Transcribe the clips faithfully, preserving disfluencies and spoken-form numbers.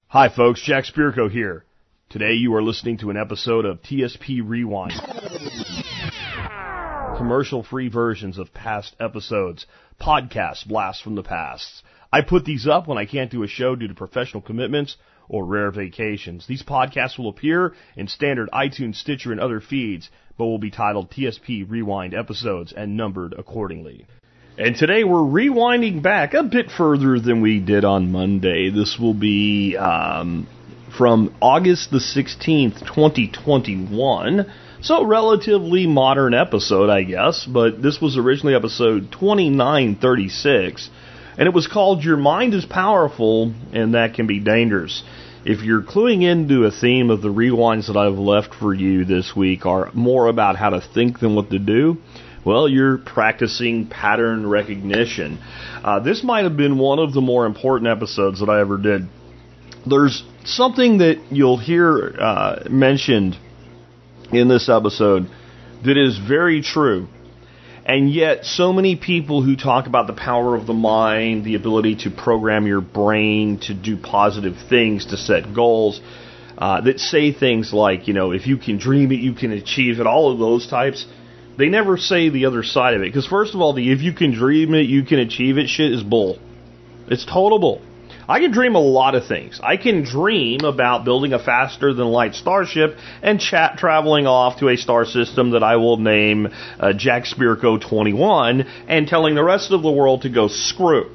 Hi folks, Jack Spirko here. Today you are listening to an episode of T S P Rewind. Commercial-free versions of past episodes, podcast blasts from the past. I put these up when I can't do a show due to professional commitments or rare vacations. These podcasts will appear in standard iTunes, Stitcher, and other feeds, but will be titled T S P Rewind episodes and numbered accordingly. And today we're rewinding back a bit further than we did on Monday. This will be um, from August the sixteenth, twenty twenty-one. So relatively modern episode, I guess. But this was originally episode twenty-nine thirty-six. And it was called Your Mind is Powerful and That Can Be Dangerous. If you're cluing into a theme of the rewinds that I've left for you this week are more about how to think than what to do, well, you're practicing pattern recognition. Uh, this might have been one of the more important episodes that I ever did. There's something that you'll hear uh, mentioned in this episode that is very true. And yet, so many people who talk about the power of the mind, the ability to program your brain to do positive things, to set goals, uh, that say things like, you know, if you can dream it, you can achieve it, all of those types, they never say the other side of it. Because first of all, the if you can dream it, you can achieve it shit is bull. It's total bull. I can dream a lot of things. I can dream about building a faster-than-light starship and chat traveling off to a star system that I will name uh, Jack Spirko twenty-one and telling the rest of the world to go screw.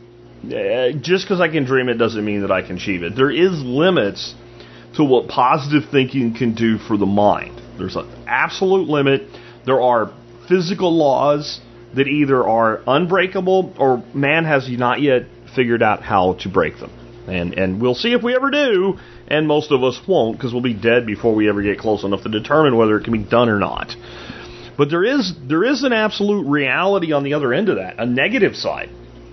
Uh, just because I can dream it doesn't mean that I can achieve it. There is limits to what positive thinking can do for the mind. There's an absolute limit. There are physical laws that either are unbreakable or man has not yet figured out how to break them. And and we'll see if we ever do, and most of us won't because we'll be dead before we ever get close enough to determine whether it can be done or not. But there is there is an absolute reality on the other end of that, a negative side.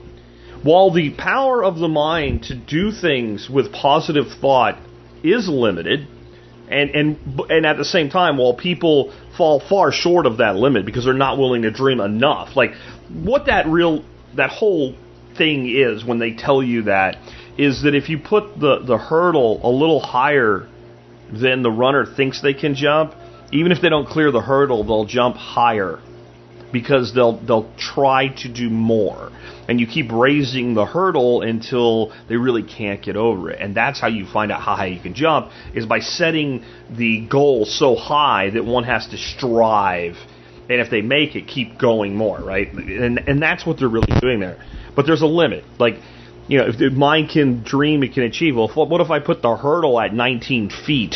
While the power of the mind to do things with positive thought is limited, And, and and at the same time, while people fall far short of that limit because they're not willing to dream enough, like what that real that whole thing is when they tell you that is that if you put the, the hurdle a little higher than the runner thinks they can jump, even if they don't clear the hurdle, they'll jump higher because they'll they'll try to do more. And you keep raising the hurdle until they really can't get over it. And that's how you find out how high you can jump, is by setting the goal so high that one has to strive. And if they make it, keep going more, right? And and that's what they're really doing there. But there's a limit. Like, you know, if the mind can dream, it can achieve. Well, what if I put the hurdle at nineteen feet?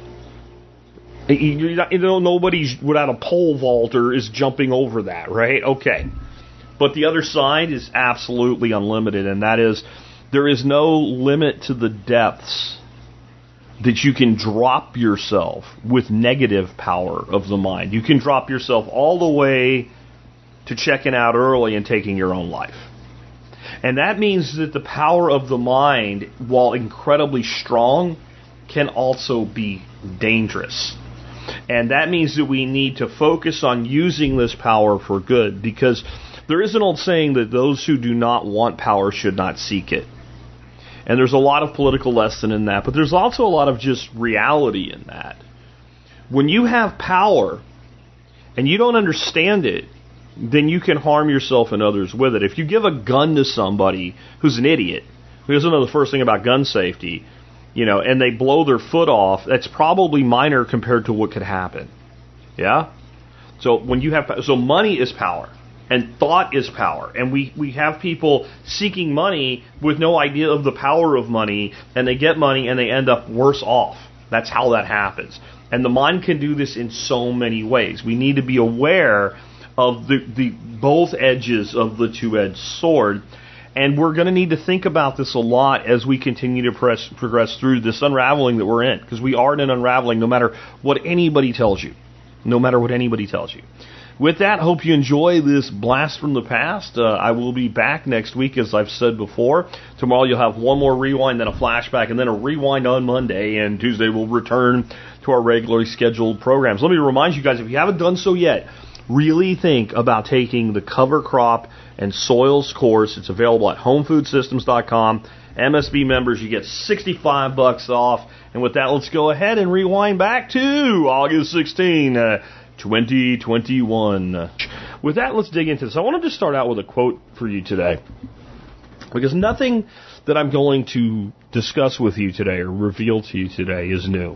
You know, nobody without a pole vaulter is jumping over that, right? Okay. But the other side is absolutely unlimited, and that is there is no limit to the depths that you can drop yourself with negative power of the mind. You can drop yourself all the way to checking out early and taking your own life. And that means that the power of the mind, while incredibly strong, can also be dangerous. And that means that we need to focus on using this power for good, because there is an old saying that those who do not want power should not seek it. And there's a lot of political lesson in that, but there's also a lot of just reality in that. When you have power and you don't understand it, then you can harm yourself and others with it. If you give a gun to somebody who's an idiot, who doesn't know the first thing about gun safety, you know, and they blow their foot off, that's probably minor compared to what could happen. Yeah? So when you have, so money is power, and thought is power, and we, we have people seeking money with no idea of the power of money, and they get money and they end up worse off. That's how that happens. And the mind can do this in so many ways. We need to be aware of the, the both edges of the two-edged sword. And we're going to need to think about this a lot as we continue to press, progress through this unraveling that we're in. Because we are in an unraveling no matter what anybody tells you. No matter what anybody tells you. With that, hope you enjoy this blast from the past. Uh, I will be back next week, as I've said before. Tomorrow you'll have one more rewind, then a flashback, and then a rewind on Monday. And Tuesday we'll return to our regularly scheduled programs. Let me remind you guys, if you haven't done so yet, really think about taking the cover crop and soils course. It's available at home food systems dot com M S B members, you get sixty-five bucks off. And with that, let's go ahead and rewind back to August sixteenth, uh, twenty twenty-one. With that, let's dig into this. I wanted to start out with a quote for you today, because nothing that I'm going to discuss with you today or reveal to you today is new.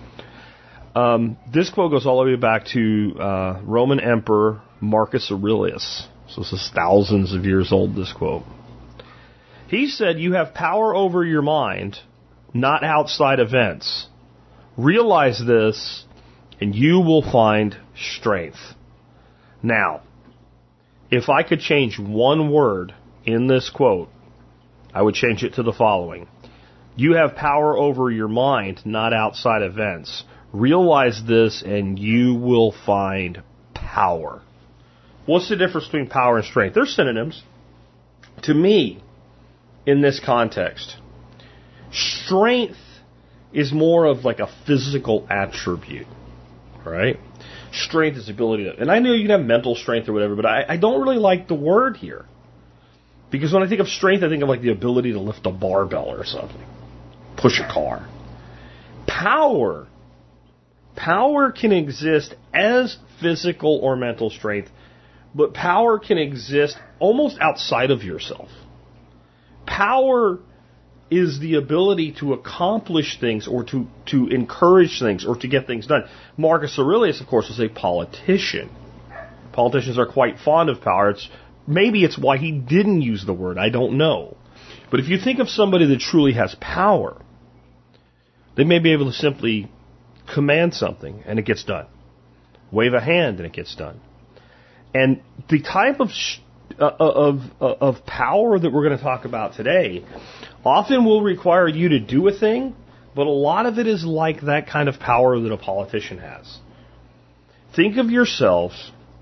Um, this quote goes all the way back to uh, Roman Emperor Marcus Aurelius. So this is thousands of years old, this quote. He said, "You have power over your mind, not outside events. Realize this, and you will find strength." Now, if I could change one word in this quote, I would change it to the following. You have power over your mind, not outside events. Realize this, and you will find power. What's the difference between power and strength? They're synonyms. To me, in this context, strength is more of like a physical attribute, right? Strength is the ability to, and I know you can have mental strength or whatever, but I, I don't really like the word here. Because when I think of strength, I think of like the ability to lift a barbell or something. Push a car. Power. Power can exist as physical or mental strength, but power can exist almost outside of yourself. Power is the ability to accomplish things or to, to encourage things or to get things done. Marcus Aurelius, of course, was a politician. Politicians are quite fond of power. It's, maybe it's why he didn't use the word. I don't know. But if you think of somebody that truly has power, they may be able to simply command something and it gets done. Wave a hand and it gets done. And the type of uh, of of power that we're going to talk about today often will require you to do a thing, but a lot of it is like that kind of power that a politician has. Think of yourself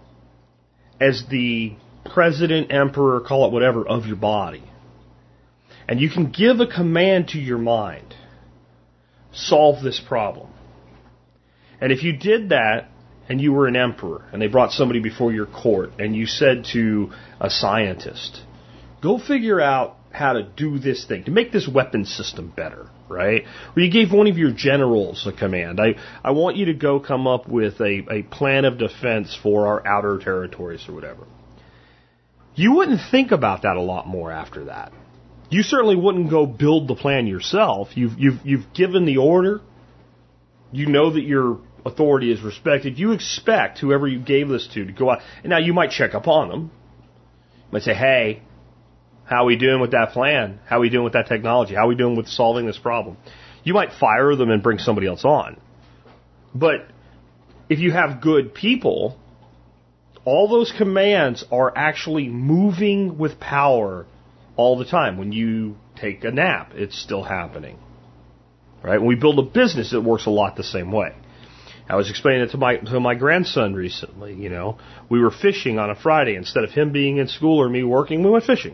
as the president, emperor, call it whatever, of your body. And you can give a command to your mind. Solve this problem. And if you did that, and you were an emperor, and they brought somebody before your court, and you said to a scientist, go figure out how to do this thing, to make this weapon system better, right? Or you gave one of your generals a command. I, I want you to go come up with a, a plan of defense for our outer territories or whatever. You wouldn't think about that a lot more after that. You certainly wouldn't go build the plan yourself. You've, you've, you've given the order. You know that your authority is respected. You expect whoever you gave this to to go out. And now you might check up on them. You might say, hey, how are we doing with that plan? How are we doing with that technology? How are we doing with solving this problem? You might fire them and bring somebody else on. But if you have good people, all those commands are actually moving with power all the time. When you take a nap, it's still happening. Right? When we build a business, it works a lot the same way. I was explaining it to my to my grandson recently. You know, we were fishing on a Friday. Instead of him being in school or me working, we went fishing.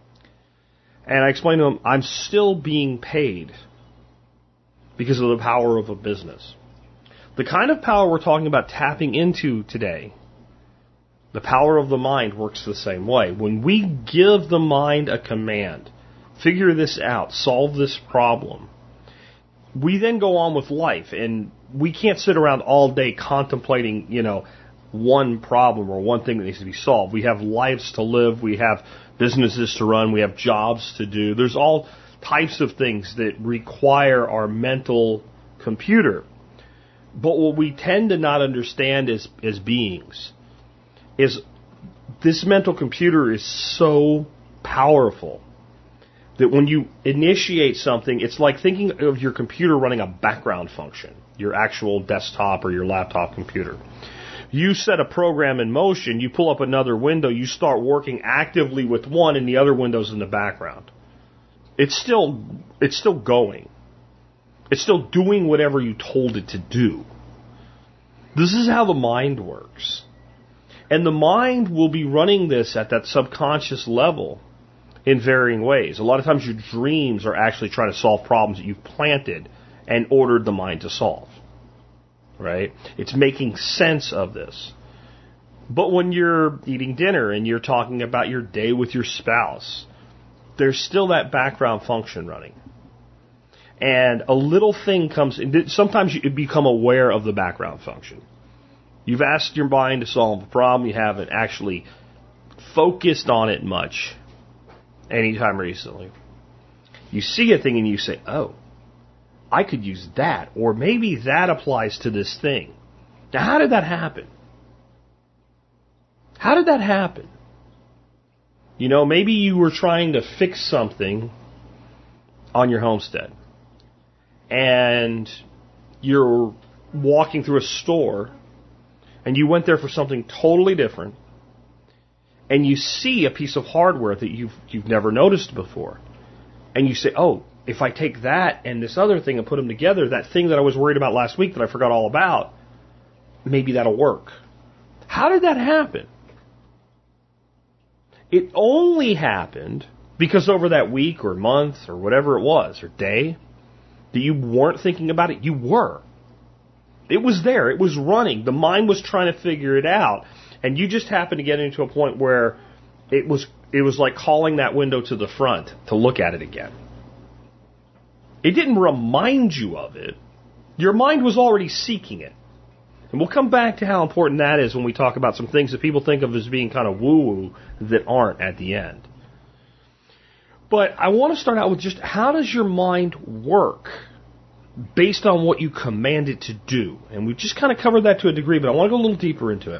And I explained to him, I'm still being paid because of the power of a business. The kind of power we're talking about tapping into today, the power of the mind, works the same way. When we give the mind a command, figure this out, solve this problem, we then go on with life, and we can't sit around all day contemplating, you know, one problem or one thing that needs to be solved. We have lives to live. We have businesses to run. We have jobs to do. There's all types of things that require our mental computer. But what we tend to not understand as, as beings is this mental computer is so powerful that when you initiate something, it's like thinking of your computer running a background function, your actual desktop or your laptop computer. You set a program in motion, you pull up another window, you start working actively with one and the other window's in the background. It's still, it's still going. It's still doing whatever you told it to do. This is how the mind works. And the mind will be running this at that subconscious level in varying ways. A lot of times your dreams are actually trying to solve problems that you've planted and ordered the mind to solve. Right? It's making sense of this. But when you're eating dinner and you're talking about your day with your spouse, there's still that background function running. And a little thing comes in. Sometimes you become aware of the background function. You've asked your mind to solve a problem. You haven't actually focused on it much anytime recently. You see a thing and you say, oh, I could use that. Or maybe that applies to this thing. Now, how did that happen? How did that happen? You know, maybe you were trying to fix something on your homestead. And you're walking through a store, and you went there for something totally different, and you see a piece of hardware that you've you've never noticed before. And you say, oh, if I take that and this other thing and put them together, that thing that I was worried about last week that I forgot all about, maybe that'll work. How did that happen? It only happened because over that week or month or whatever it was, or day, that you weren't thinking about it. You were. It was there. It was running. The mind was trying to figure it out. And you just happened to get into a point where it was it was like calling that window to the front to look at it again. It didn't remind you of it. Your mind was already seeking it. And we'll come back to how important that is when we talk about some things that people think of as being kind of woo-woo that aren't at the end. But I want to start out with just how does your mind work based on what you command it to do? And we've just kind of covered that to a degree, but I want to go a little deeper into it.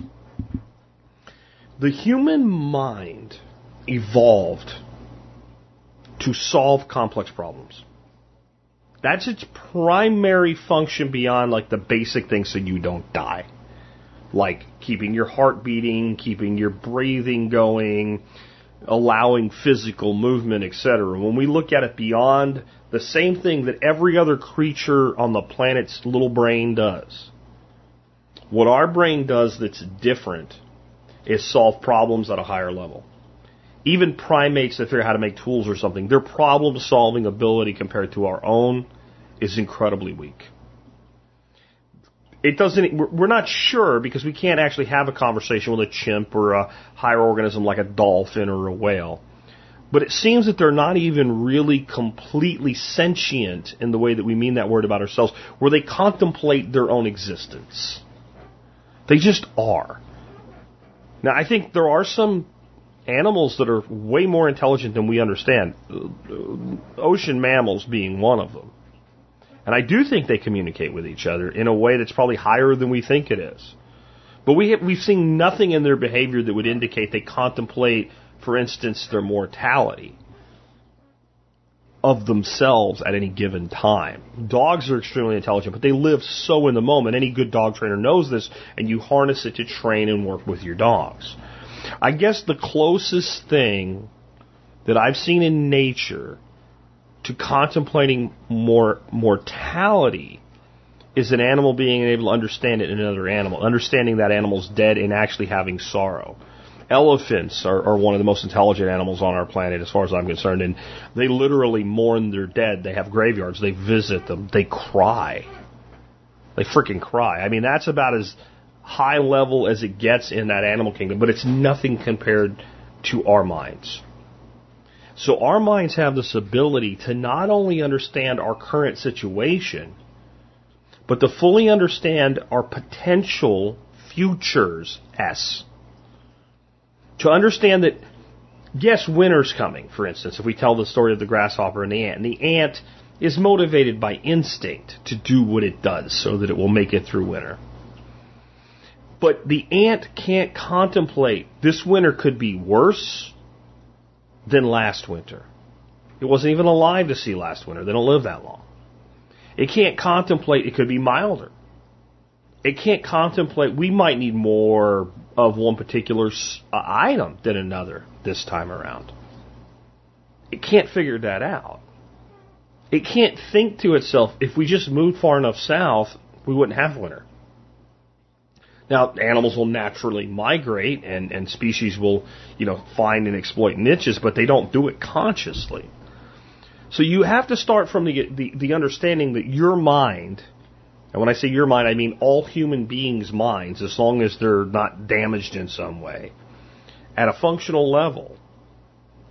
The human mind evolved to solve complex problems. That's its primary function beyond like the basic things so you don't die. Like keeping your heart beating, keeping your breathing going, allowing physical movement, et cetera. When we look at it beyond the same thing that every other creature on the planet's little brain does, what our brain does that's different is solve problems at a higher level. Even primates that figure out how to make tools or something, their problem-solving ability compared to our own is incredibly weak. It doesn't. We're not sure because we can't actually have a conversation with a chimp or a higher organism like a dolphin or a whale. But it seems that they're not even really completely sentient in the way that we mean that word about ourselves, where they contemplate their own existence. They just are. Now, I think there are some animals that are way more intelligent than we understand, ocean mammals being one of them. And I do think they communicate with each other in a way that's probably higher than we think it is. But we have, we've seen nothing in their behavior that would indicate they contemplate, for instance, their mortality of themselves at any given time. Dogs are extremely intelligent, but they live so in the moment. Any good dog trainer knows this, and you harness it to train and work with your dogs. I guess the closest thing that I've seen in nature to contemplating more mortality is an animal being able to understand it in another animal, understanding that animal's dead and actually having sorrow. Elephants are, are one of the most intelligent animals on our planet as far as I'm concerned, and they literally mourn their dead. They have graveyards. They visit them. They cry. They freaking cry. I mean, that's about as high level as it gets in that animal kingdom, but it's nothing compared to our minds. So our minds have this ability to not only understand our current situation, but to fully understand our potential futures. S. To understand that, yes, winter's coming, for instance, if we tell the story of the grasshopper and the ant. And the ant is motivated by instinct to do what it does so that it will make it through winter. But the ant can't contemplate this winter could be worse than last winter. It wasn't even alive to see last winter. They don't live that long. It can't contemplate it could be milder. It can't contemplate we might need more of one particular uh, item than another this time around. It can't figure that out. It can't think to itself, if we just moved far enough south, we wouldn't have winter. Now, animals will naturally migrate, and, and species will, you know, find and exploit niches, but they don't do it consciously. So you have to start from the, the, the understanding that your mind, and when I say your mind, I mean all human beings' minds, as long as they're not damaged in some way, at a functional level,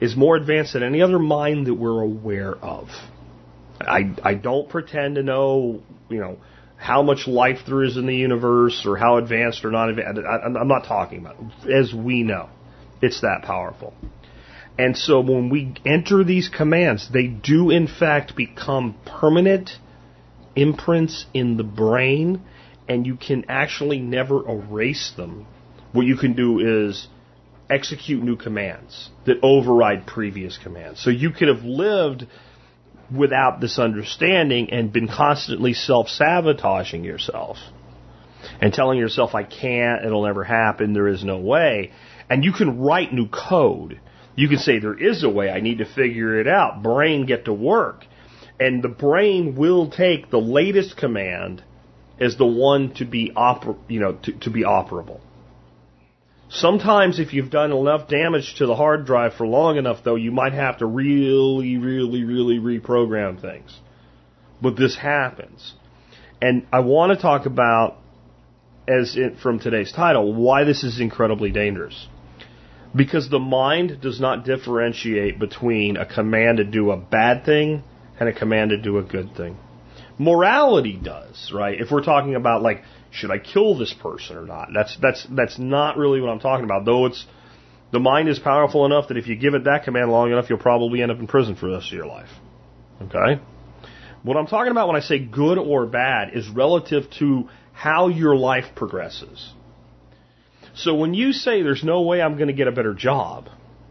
is more advanced than any other mind that we're aware of. I, I don't pretend to know, you know, how much life there is in the universe or how advanced or not advanced. I, I'm not talking about it. As we know, it's that powerful. And so when we enter these commands, they do in fact become permanent imprints in the brain, and you can actually never erase them. What you can do is execute new commands that override previous commands. So you could have lived without this understanding and been constantly self-sabotaging yourself and telling yourself, I can't, it'll never happen, there is no way. And you can write new code. You can say, there is a way, I need to figure it out. Brain, get to work. And the brain will take the latest command as the one to be oper- you know, to, to be operable. Sometimes if you've done enough damage to the hard drive for long enough, though, you might have to really, really, really reprogram things. But this happens. And I want to talk about, as it, from today's title, why this is incredibly dangerous. Because the mind does not differentiate between a command to do a bad thing and a command to do a good thing. Morality does, right? If we're talking about, like, should I kill this person or not? That's that's that's not really what I'm talking about. Though it's the mind is powerful enough that if you give it that command long enough, you'll probably end up in prison for the rest of your life. Okay? What I'm talking about when I say good or bad is relative to how your life progresses. So when you say there's no way I'm going to get a better job,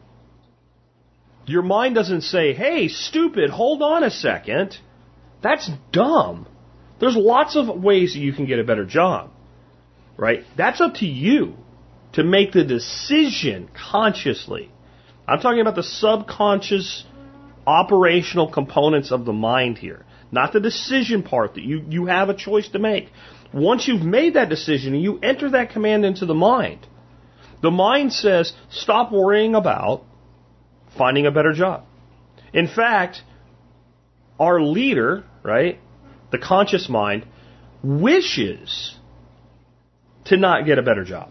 your mind doesn't say, hey, stupid, hold on a second. That's dumb. There's lots of ways that you can get a better job, right? That's up to you to make the decision consciously. I'm talking about the subconscious operational components of the mind here, not the decision part that you, you have a choice to make. Once you've made that decision and you enter that command into the mind, the mind says, stop worrying about finding a better job. In fact, our leader, right, the conscious mind, wishes to not get a better job.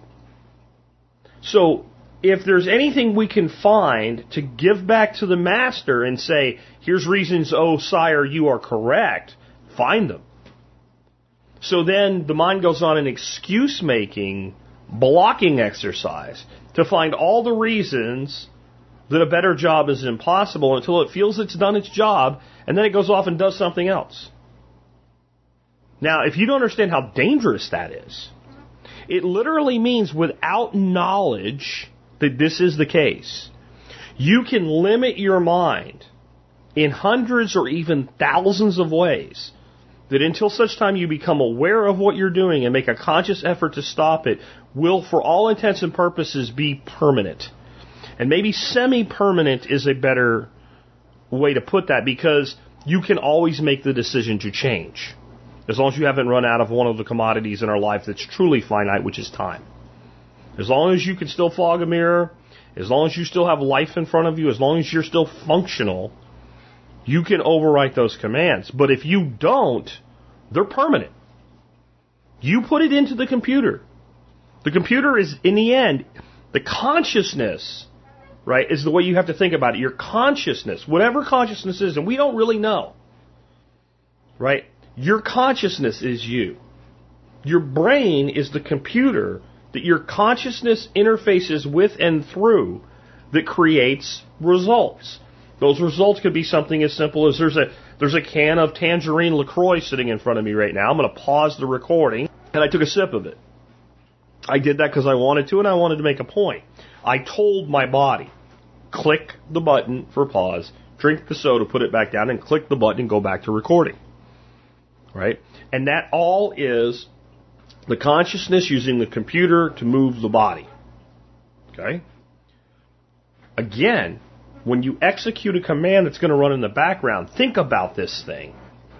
So if there's anything we can find to give back to the master and say, here's reasons, oh, sire, you are correct, find them. So then the mind goes on an excuse-making, blocking exercise to find all the reasons that a better job is impossible until it feels it's done its job, and then it goes off and does something else. Now, if you don't understand how dangerous that is, it literally means without knowledge that this is the case, you can limit your mind in hundreds or even thousands of ways that until such time you become aware of what you're doing and make a conscious effort to stop it, will, for all intents and purposes, be permanent. And maybe semi-permanent is a better way to put that, because you can always make the decision to change, as long as you haven't run out of one of the commodities in our life that's truly finite, which is time. As long as you can still fog a mirror, as long as you still have life in front of you, as long as you're still functional, you can overwrite those commands. But if you don't, they're permanent. You put it into the computer. The computer is, in the end, the consciousness, right, is the way you have to think about it. Your consciousness, whatever consciousness is, and we don't really know, right? Your consciousness is you. Your brain is the computer that your consciousness interfaces with and through that creates results. Those results could be something as simple as there's a there's a can of Tangerine LaCroix sitting in front of me right now. I'm going to pause the recording, and I took a sip of it. I did that because I wanted to, and I wanted to make a point. I told my body, click the button for pause, drink the soda, put it back down, and click the button and go back to recording. Right? And that all is the consciousness using the computer to move the body. Okay? Again, when you execute a command that's going to run in the background, think about this thing.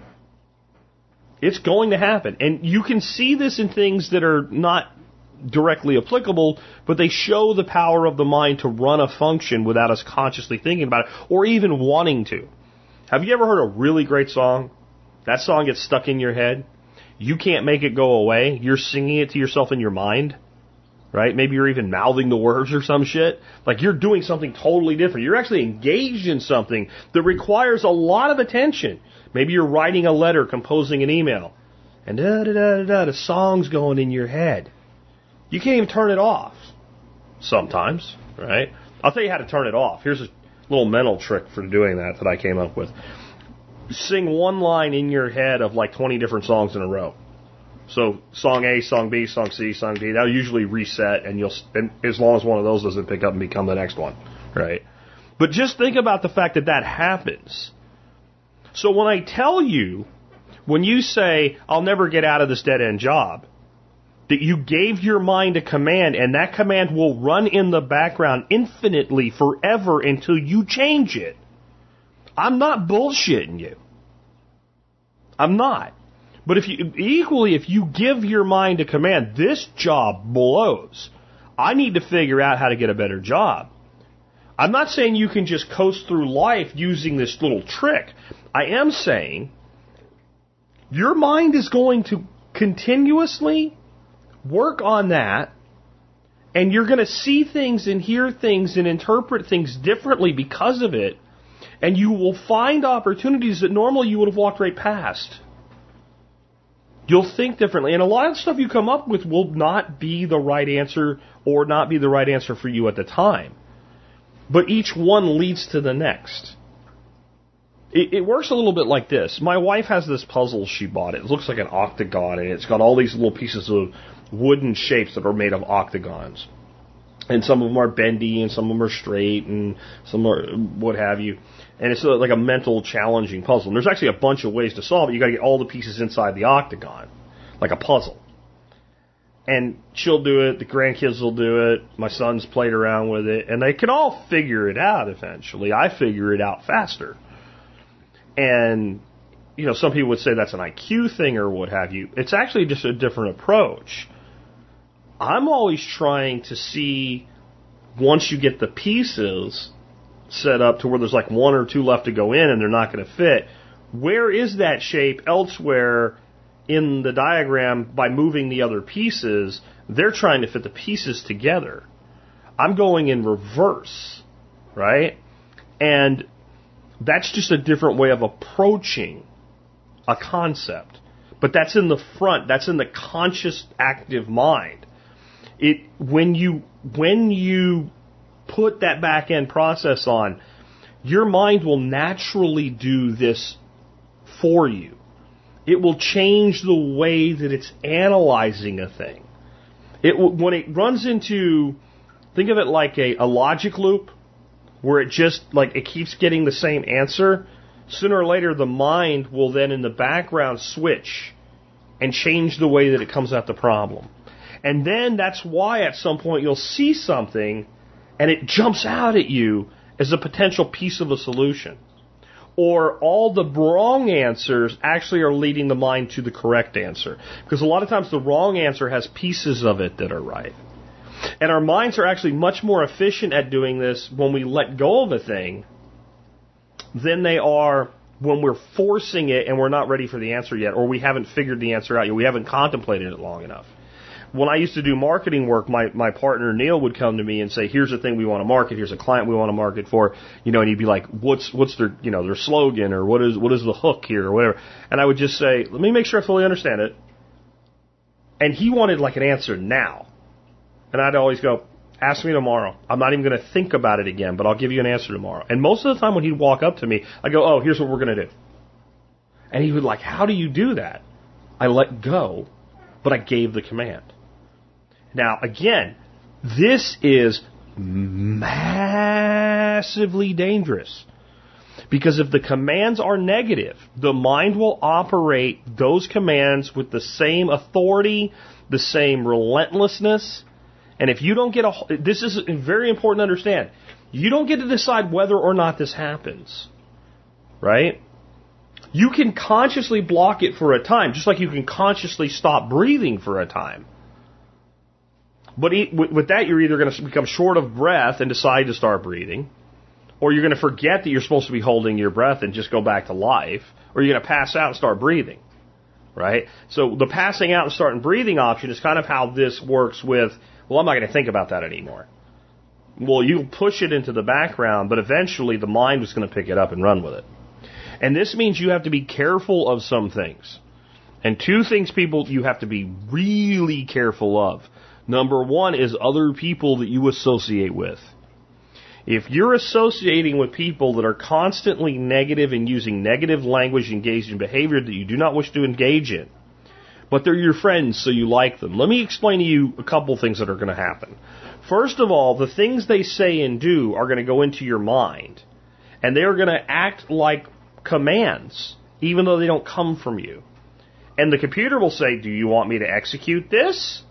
It's going to happen. And you can see this in things that are not directly applicable, but they show the power of the mind to run a function without us consciously thinking about it, or even wanting to. Have you ever heard a really great song? That song gets stuck in your head. You can't make it go away. You're singing it to yourself in your mind. right? Maybe you're even mouthing the words or some shit. Like you're doing something totally different. You're actually engaged in something that requires a lot of attention. Maybe you're writing a letter, composing an email, and da da da da da, the song's going in your head. You can't even turn it off sometimes, right? I'll tell you how to turn it off. Here's a little mental trick for doing that that I came up with. Sing one line in your head of like twenty different songs in a row. So song A, song B, song C, song D. That'll usually reset, and you'll, and as long as one of those doesn't pick up and become the next one, right? But just think about the fact that that happens. So when I tell you, when you say, I'll never get out of this dead-end job, that you gave your mind a command, and that command will run in the background infinitely forever until you change it. I'm not bullshitting you. I'm not. But if you, equally, if you give your mind a command, this job blows. I need to figure out how to get a better job. I'm not saying you can just coast through life using this little trick. I am saying your mind is going to continuously work on that, and you're going to see things and hear things and interpret things differently because of it, and you will find opportunities that normally you would have walked right past. You'll think differently, and a lot of stuff you come up with will not be the right answer or not be the right answer for you at the time. But each one leads to the next. It, it works a little bit like this. My wife has this puzzle she bought. It looks like an octagon, and it's got all these little pieces of wooden shapes that are made of octagons. And some of them are bendy, and some of them are straight, and some are what have you. And it's like a mental challenging puzzle. And there's actually a bunch of ways to solve it. You got to get all the pieces inside the octagon, like a puzzle. And she'll do it. The grandkids will do it. My son's played around with it, and they can all figure it out eventually. I figure it out faster. And you know, some people would say that's an I Q thing or what have you. It's actually just a different approach. I'm always trying to see, once you get the pieces set up to where there's like one or two left to go in and they're not going to fit, where is that shape elsewhere in the diagram by moving the other pieces? They're trying to fit the pieces together. I'm going in reverse, right? And that's just a different way of approaching a concept. But that's in the front. That's in the conscious, active mind. It when you when you put that back end process on, your mind will naturally do this for you. It will change the way that it's analyzing a thing. It will, when it runs into, think of it like a, a logic loop, where it just like it keeps getting the same answer. Sooner or later, the mind will then in the background switch and change the way that it comes at the problem. And then that's why at some point you'll see something and it jumps out at you as a potential piece of a solution. Or all the wrong answers actually are leading the mind to the correct answer. Because a lot of times the wrong answer has pieces of it that are right. And our minds are actually much more efficient at doing this when we let go of a thing than they are when we're forcing it and we're not ready for the answer yet, or we haven't figured the answer out yet. We haven't contemplated it long enough. When I used to do marketing work, my, my partner Neil would come to me and say, here's a thing we want to market, here's a client we want to market for, you know, and he'd be like, what's what's their you know their slogan, or what is what is the hook here, or whatever. And I would just say, let me make sure I fully understand it. And he wanted like an answer now. And I'd always go, ask me tomorrow. I'm not even going to think about it again, but I'll give you an answer tomorrow. And most of the time when he'd walk up to me, I'd go, oh, here's what we're going to do. And he would like, how do you do that? I let go, but I gave the command. Now, again, this is massively dangerous. Because if the commands are negative, the mind will operate those commands with the same authority, the same relentlessness. And if you don't get a, this is very important to understand, you don't get to decide whether or not this happens. Right? You can consciously block it for a time, just like you can consciously stop breathing for a time. But with that, you're either going to become short of breath and decide to start breathing, or you're going to forget that you're supposed to be holding your breath and just go back to life, or you're going to pass out and start breathing. right? So the passing out and starting breathing option is kind of how this works with, well, I'm not going to think about that anymore. Well, you push it into the background, but eventually the mind is going to pick it up and run with it. And this means you have to be careful of some things. And two things people you have to be really careful of. Number one is other people that you associate with. If you're associating with people that are constantly negative and using negative language, engaged in behavior that you do not wish to engage in, but they're your friends, so you like them, let me explain to you a couple things that are going to happen. First of all, the things they say and do are going to go into your mind, and they're going to act like commands, even though they don't come from you. And the computer will say, do you want me to execute this?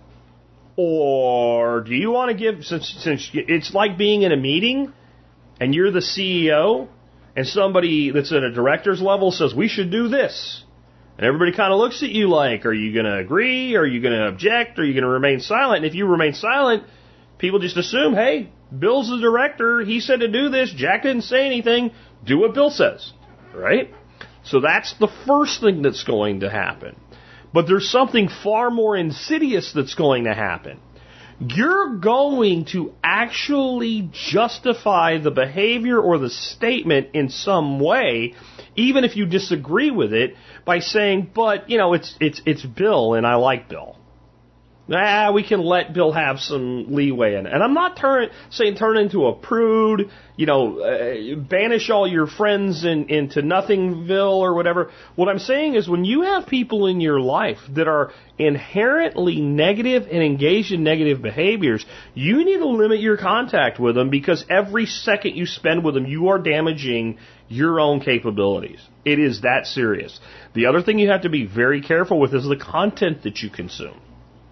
Or do you want to give, since, since it's like being in a meeting and you're the C E O and somebody that's at a director's level says, we should do this. And everybody kind of looks at you like, are you going to agree? Are you going to object? Are you going to remain silent? And if you remain silent, people just assume, hey, Bill's the director. He said to do this. Jack didn't say anything. Do what Bill says. Right? So that's the first thing that's going to happen. But there's something far more insidious that's going to happen. You're going to actually justify the behavior or the statement in some way, even if you disagree with it, by saying, but, you know, it's it's it's Bill and I like Bill. Ah, we can let Bill have some leeway in it. And I'm not turn, saying turn into a prude, you know, uh, banish all your friends in, into Nothingville or whatever. What I'm saying is when you have people in your life that are inherently negative and engaged in negative behaviors, you need to limit your contact with them because every second you spend with them, you are damaging your own capabilities. It is that serious. The other thing you have to be very careful with is the content that you consume.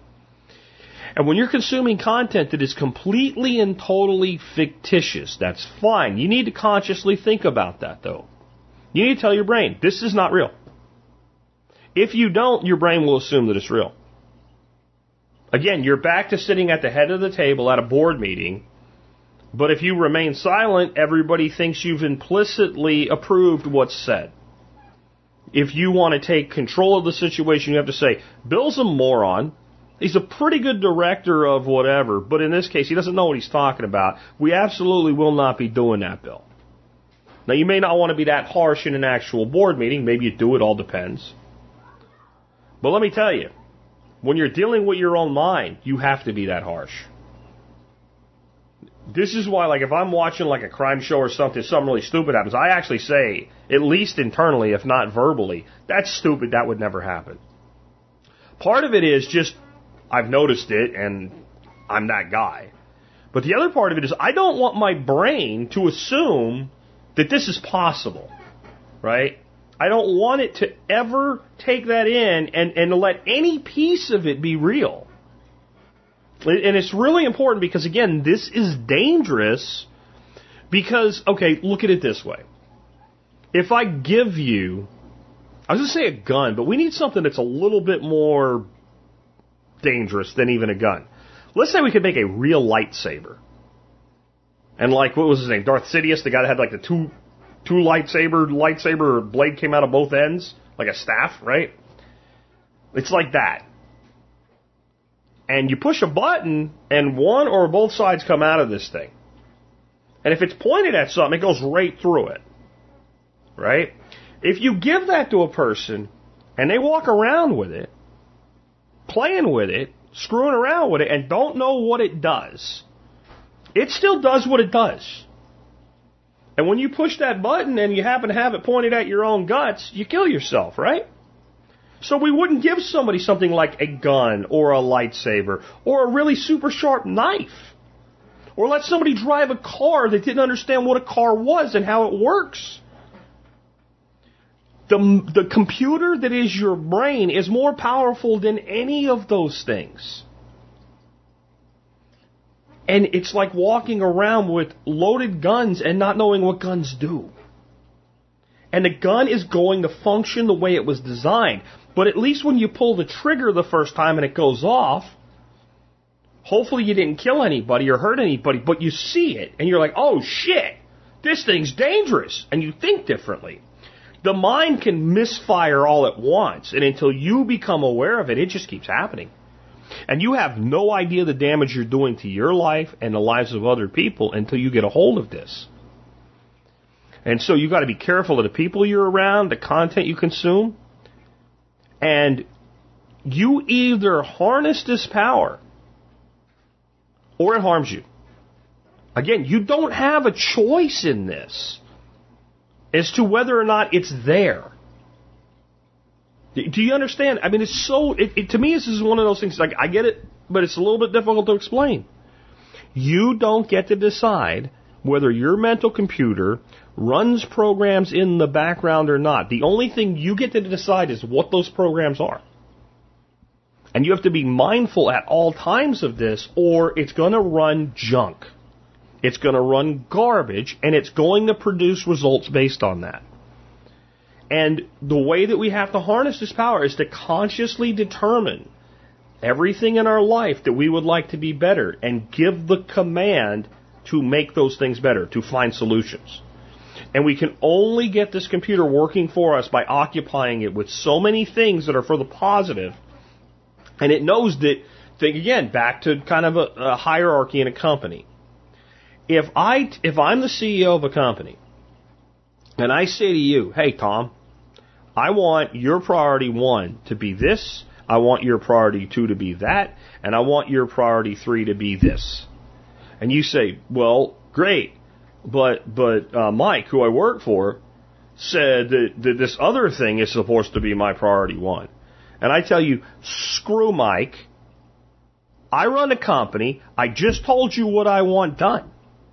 And when you're consuming content that is completely and totally fictitious, that's fine. You need to consciously think about that, though. You need to tell your brain, this is not real. If you don't, your brain will assume that it's real. Again, you're back to sitting at the head of the table at a board meeting, but if you remain silent, everybody thinks you've implicitly approved what's said. If you want to take control of the situation, you have to say, Bill's a moron. He's a pretty good director of whatever, but in this case, he doesn't know what he's talking about. We absolutely will not be doing that, Bill. Now, you may not want to be that harsh in an actual board meeting. Maybe you do. It all depends. But let me tell you, when you're dealing with your own mind, you have to be that harsh. This is why, like, if I'm watching, like, a crime show or something, something really stupid happens, I actually say, at least internally, if not verbally, that's stupid, that would never happen. Part of it is just, I've noticed it, and I'm that guy. But the other part of it is I don't want my brain to assume that this is possible, right? I don't want it to ever take that in and, and let any piece of it be real. And it's really important because, again, this is dangerous because, okay, look at it this way. If I give you, I was going to say a gun, but we need something that's a little bit more dangerous than even a gun. Let's say we could make a real lightsaber. And like, what was his name? Darth Sidious, the guy that had like the two two lightsaber, lightsaber blade came out of both ends, like a staff, right? It's like that. And you push a button, and one or both sides come out of this thing. And if it's pointed at something, it goes right through it. Right? If you give that to a person, and they walk around with it, playing with it, screwing around with it, and don't know what it does, it still does what it does. And when you push that button and you happen to have it pointed at your own guts, you kill yourself, right? So we wouldn't give somebody something like a gun or a lightsaber or a really super sharp knife. Or let somebody drive a car that didn't understand what a car was and how it works. The, the computer that is your brain is more powerful than any of those things. And it's like walking around with loaded guns and not knowing what guns do. And the gun is going to function the way it was designed. But at least when you pull the trigger the first time and it goes off, hopefully you didn't kill anybody or hurt anybody, but you see it and you're like, oh shit, this thing's dangerous. And you think differently. The mind can misfire all at once, and until you become aware of it, it just keeps happening. And you have no idea the damage you're doing to your life and the lives of other people until you get a hold of this. And so you've got to be careful of the people you're around, the content you consume, and you either harness this power or it harms you. Again, you don't have a choice in this as to whether or not it's there. Do you understand? I mean, it's so, it, it, to me, this is one of those things, like, I get it, but it's a little bit difficult to explain. You don't get to decide whether your mental computer runs programs in the background or not. The only thing you get to decide is what those programs are. And you have to be mindful at all times of this, or it's going to run junk. It's going to run garbage, and it's going to produce results based on that. And the way that we have to harness this power is to consciously determine everything in our life that we would like to be better and give the command to make those things better, to find solutions. And we can only get this computer working for us by occupying it with so many things that are for the positive. And it knows that, think again, back to kind of a, a hierarchy in a company. If, I, if I'm the C E O of a company, and I say to you, hey, Tom, I want your priority one to be this, I want your priority two to be that, and I want your priority three to be this. And you say, well, great, but but uh, Mike, who I work for, said that, that this other thing is supposed to be my priority one. And I tell you, screw Mike, I run a company, I just told you what I want done.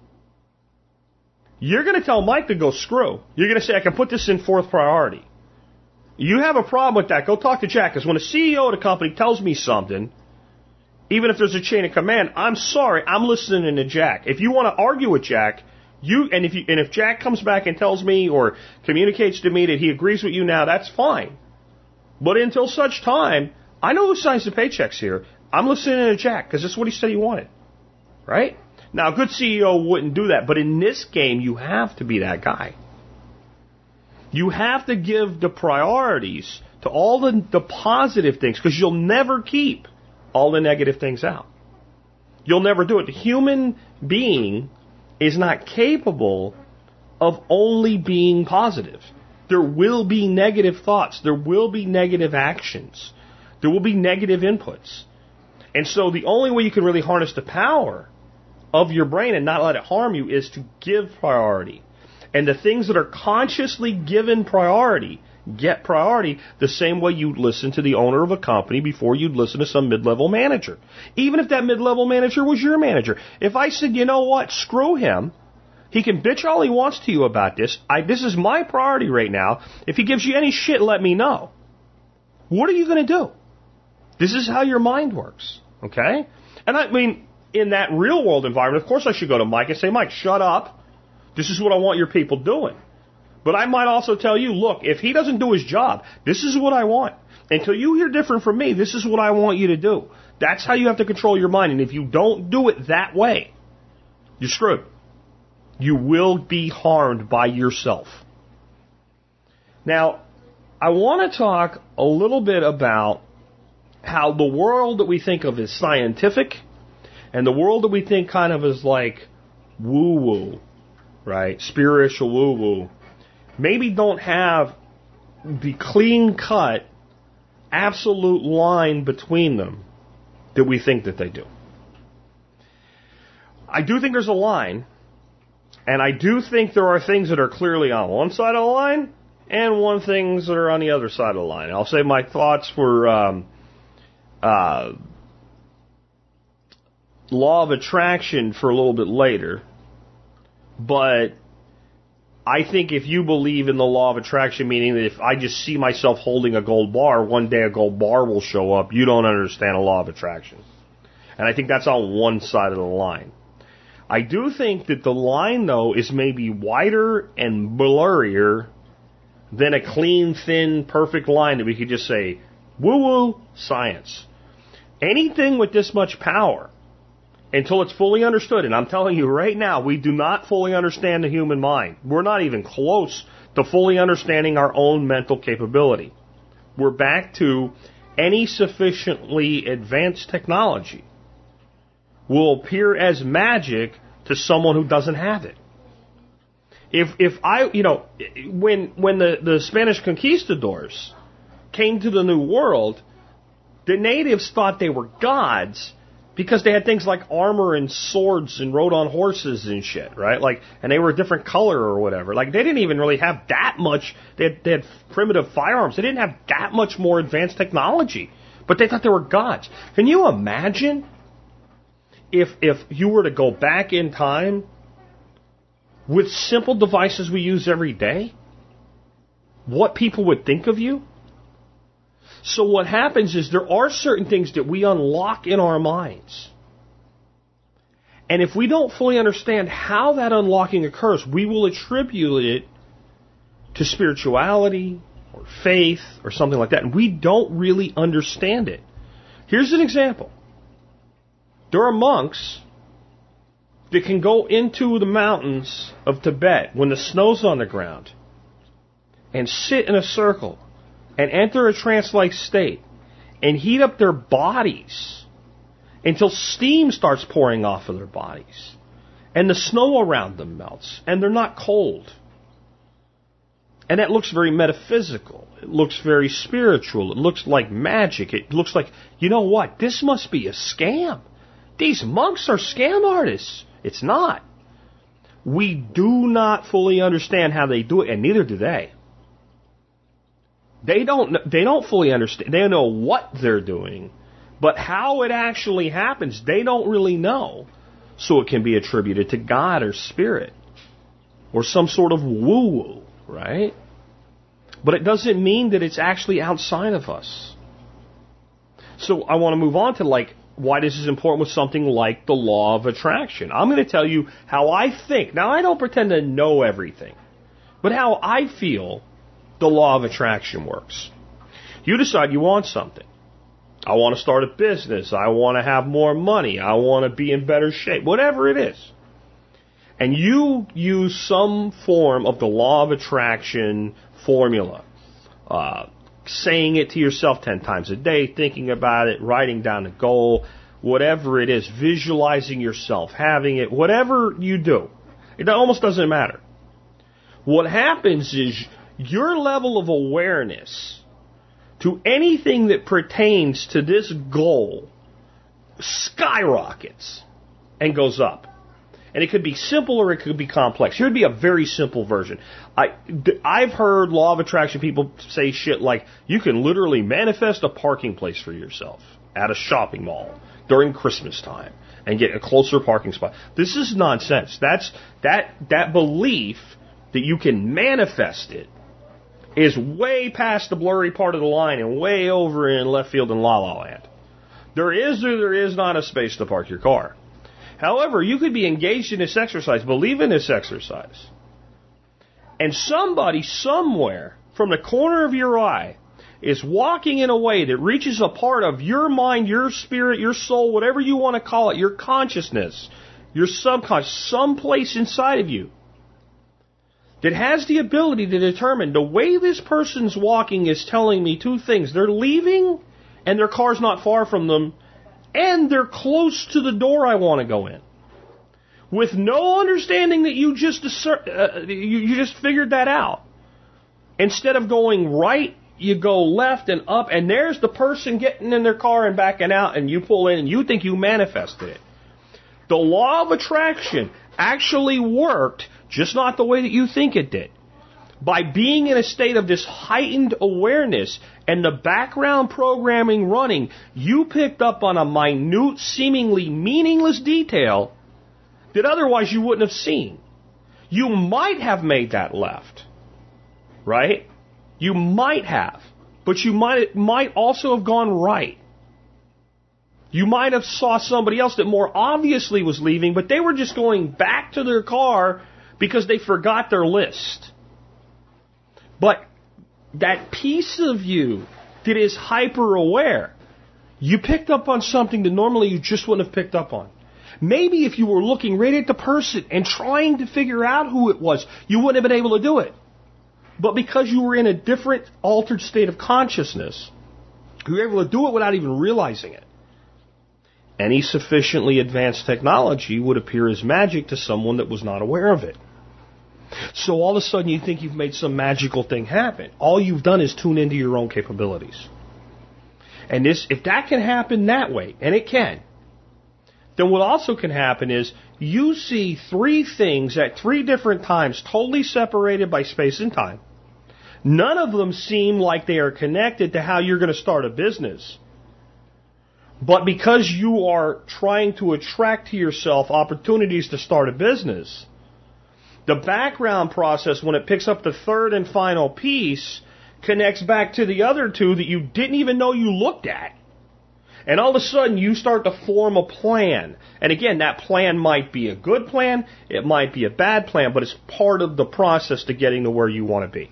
You're going to tell Mike to go screw. You're going to say, I can put this in fourth priority. You have a problem with that, go talk to Jack. Because when a C E O of the company tells me something, even if there's a chain of command, I'm sorry, I'm listening to Jack. If you want to argue with Jack, you and if you, and if Jack comes back and tells me or communicates to me that he agrees with you now, that's fine. But until such time, I know who signs the paychecks here. I'm listening to Jack because that's what he said he wanted. Right? Now, a good C E O wouldn't do that, but in this game, you have to be that guy. You have to give the priorities to all the, the positive things, because you'll never keep all the negative things out. You'll never do it. The human being is not capable of only being positive. There will be negative thoughts. There will be negative actions. There will be negative inputs. And so the only way you can really harness the power of your brain and not let it harm you is to give priority. And the things that are consciously given priority get priority the same way you'd listen to the owner of a company before you'd listen to some mid-level manager. Even if that mid-level manager was your manager. If I said, you know what, screw him, he can bitch all he wants to you about this. I, this is my priority right now. If he gives you any shit, let me know. What are you going to do? This is how your mind works. Okay? And I mean, in that real world environment, of course I should go to Mike and say, Mike, shut up. This is what I want your people doing. But I might also tell you, look, if he doesn't do his job, this is what I want. Until you hear different from me, this is what I want you to do. That's how you have to control your mind. And if you don't do it that way, you're screwed. You will be harmed by yourself. Now, I want to talk a little bit about how the world that we think of as scientific and the world that we think kind of as like woo-woo, right, spiritual woo-woo, maybe don't have the clean-cut, absolute line between them that we think that they do. I do think there's a line, and I do think there are things that are clearly on one side of the line and one things that are on the other side of the line. I'll save my thoughts for um, uh, law of attraction for a little bit later, but I think if you believe in the law of attraction, meaning that if I just see myself holding a gold bar, one day a gold bar will show up, you don't understand the law of attraction. And I think that's on one side of the line. I do think that the line, though, is maybe wider and blurrier than a clean, thin, perfect line that we could just say, woo-woo, science. Anything with this much power until it's fully understood. And I'm telling you right now, we do not fully understand the human mind. We're not even close to fully understanding our own mental capability. We're back to any sufficiently advanced technology will appear as magic to someone who doesn't have it. If if I, you know, when when the, the Spanish conquistadors came to the New World, the natives thought they were gods because they had things like armor and swords and rode on horses and shit, right? Like, and they were a different color or whatever. Like, they didn't even really have that much. They had, they had primitive firearms. They didn't have that much more advanced technology, but they thought they were gods. Can you imagine if if you were to go back in time with simple devices we use every day, what people would think of you? So what happens is there are certain things that we unlock in our minds. And if we don't fully understand how that unlocking occurs, we will attribute it to spirituality or faith or something like that. And we don't really understand it. Here's an example. There are monks that can go into the mountains of Tibet when the snow's on the ground and sit in a circle and enter a trance-like state and heat up their bodies until steam starts pouring off of their bodies and the snow around them melts and they're not cold. And that looks very metaphysical. It looks very spiritual. It looks like magic. It looks like, you know what, this must be a scam. These monks are scam artists. It's not. We do not fully understand how they do it, and neither do they. They don't, they don't fully understand. They don't know what they're doing, but how it actually happens, they don't really know. So it can be attributed to God or spirit or some sort of woo-woo, right? But it doesn't mean that it's actually outside of us. So I want to move on to, like, why this is important with something like the law of attraction. I'm going to tell you how I think. Now, I don't pretend to know everything, but how I feel the law of attraction works. You decide you want something. I want to start a business. I want to have more money. I want to be in better shape. Whatever it is. And you use some form of the law of attraction formula. Uh, saying it to yourself ten times a day, thinking about it, writing down a goal, whatever it is, visualizing yourself, having it, whatever you do. It almost doesn't matter. What happens is your level of awareness to anything that pertains to this goal skyrockets and goes up. And it could be simple or it could be complex. Here would be a very simple version. I, I've heard law of attraction people say shit like, you can literally manifest a parking place for yourself at a shopping mall during Christmas time and get a closer parking spot. This is nonsense. That's that that belief that you can manifest it is way past the blurry part of the line and way over in left field in La La Land. There is or there is not a space to park your car. However, you could be engaged in this exercise, believe in this exercise, and somebody somewhere from the corner of your eye is walking in a way that reaches a part of your mind, your spirit, your soul, whatever you want to call it, your consciousness, your subconscious, someplace inside of you that has the ability to determine the way this person's walking is telling me two things. They're leaving and their car's not far from them, and they're close to the door I want to go in. With no understanding that you just assert, uh, you, you just figured that out. Instead of going right, you go left and up, and there's the person getting in their car and backing out, and you pull in and you think you manifested it. The law of attraction actually worked, just not the way that you think it did. By being in a state of this heightened awareness and the background programming running, you picked up on a minute, seemingly meaningless detail that otherwise you wouldn't have seen. You might have made that left, right? You might have, but you might might also have gone right. You might have saw somebody else that more obviously was leaving, but they were just going back to their car because they forgot their list. But that piece of you that is hyper aware, you picked up on something that normally you just wouldn't have picked up on. Maybe if you were looking right at the person and trying to figure out who it was, you wouldn't have been able to do it. But because you were in a different, altered state of consciousness, you were able to do it without even realizing it. Any sufficiently advanced technology would appear as magic to someone that was not aware of it. So all of a sudden you think you've made some magical thing happen. All you've done is tune into your own capabilities. And this, if that can happen that way, and it can, then what also can happen is you see three things at three different times, totally separated by space and time. None of them seem like they are connected to how you're going to start a business. But because you are trying to attract to yourself opportunities to start a business, the background process, when it picks up the third and final piece, connects back to the other two that you didn't even know you looked at. And all of a sudden, you start to form a plan. And again, that plan might be a good plan, it might be a bad plan, but it's part of the process to getting to where you want to be.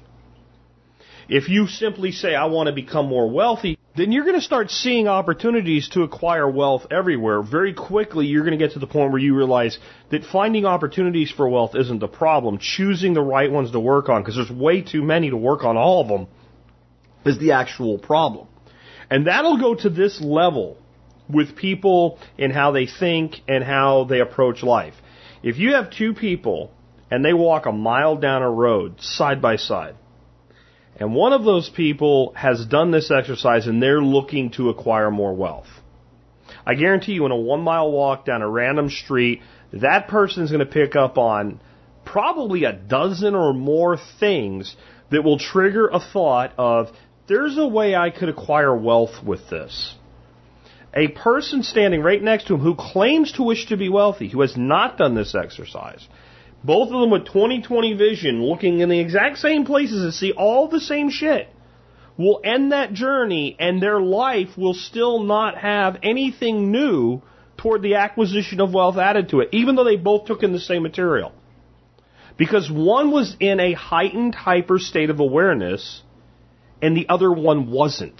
If you simply say, I want to become more wealthy, then you're going to start seeing opportunities to acquire wealth everywhere. Very quickly, you're going to get to the point where you realize that finding opportunities for wealth isn't the problem. Choosing the right ones to work on, because there's way too many to work on all of them, is the actual problem. And that'll go to this level with people in how they think and how they approach life. If you have two people and they walk a mile down a road side by side, and one of those people has done this exercise and they're looking to acquire more wealth, I guarantee you in a one mile walk down a random street, that person's going to pick up on probably a dozen or more things that will trigger a thought of, there's a way I could acquire wealth with this. A person standing right next to him who claims to wish to be wealthy, who has not done this exercise, both of them with twenty twenty vision, looking in the exact same places and see all the same shit, will end that journey and their life will still not have anything new toward the acquisition of wealth added to it, even though they both took in the same material. Because one was in a heightened, hyper state of awareness, and the other one wasn't.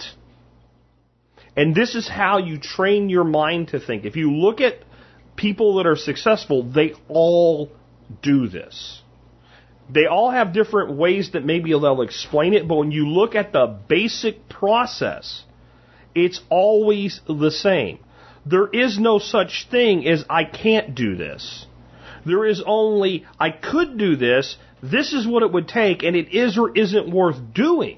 And this is how you train your mind to think. If you look at people that are successful, they all do this. They all have different ways that maybe they'll explain it, but when you look at the basic process, it's always the same. There is no such thing as I can't do this. There is only I could do this, this is what it would take, and it is or isn't worth doing.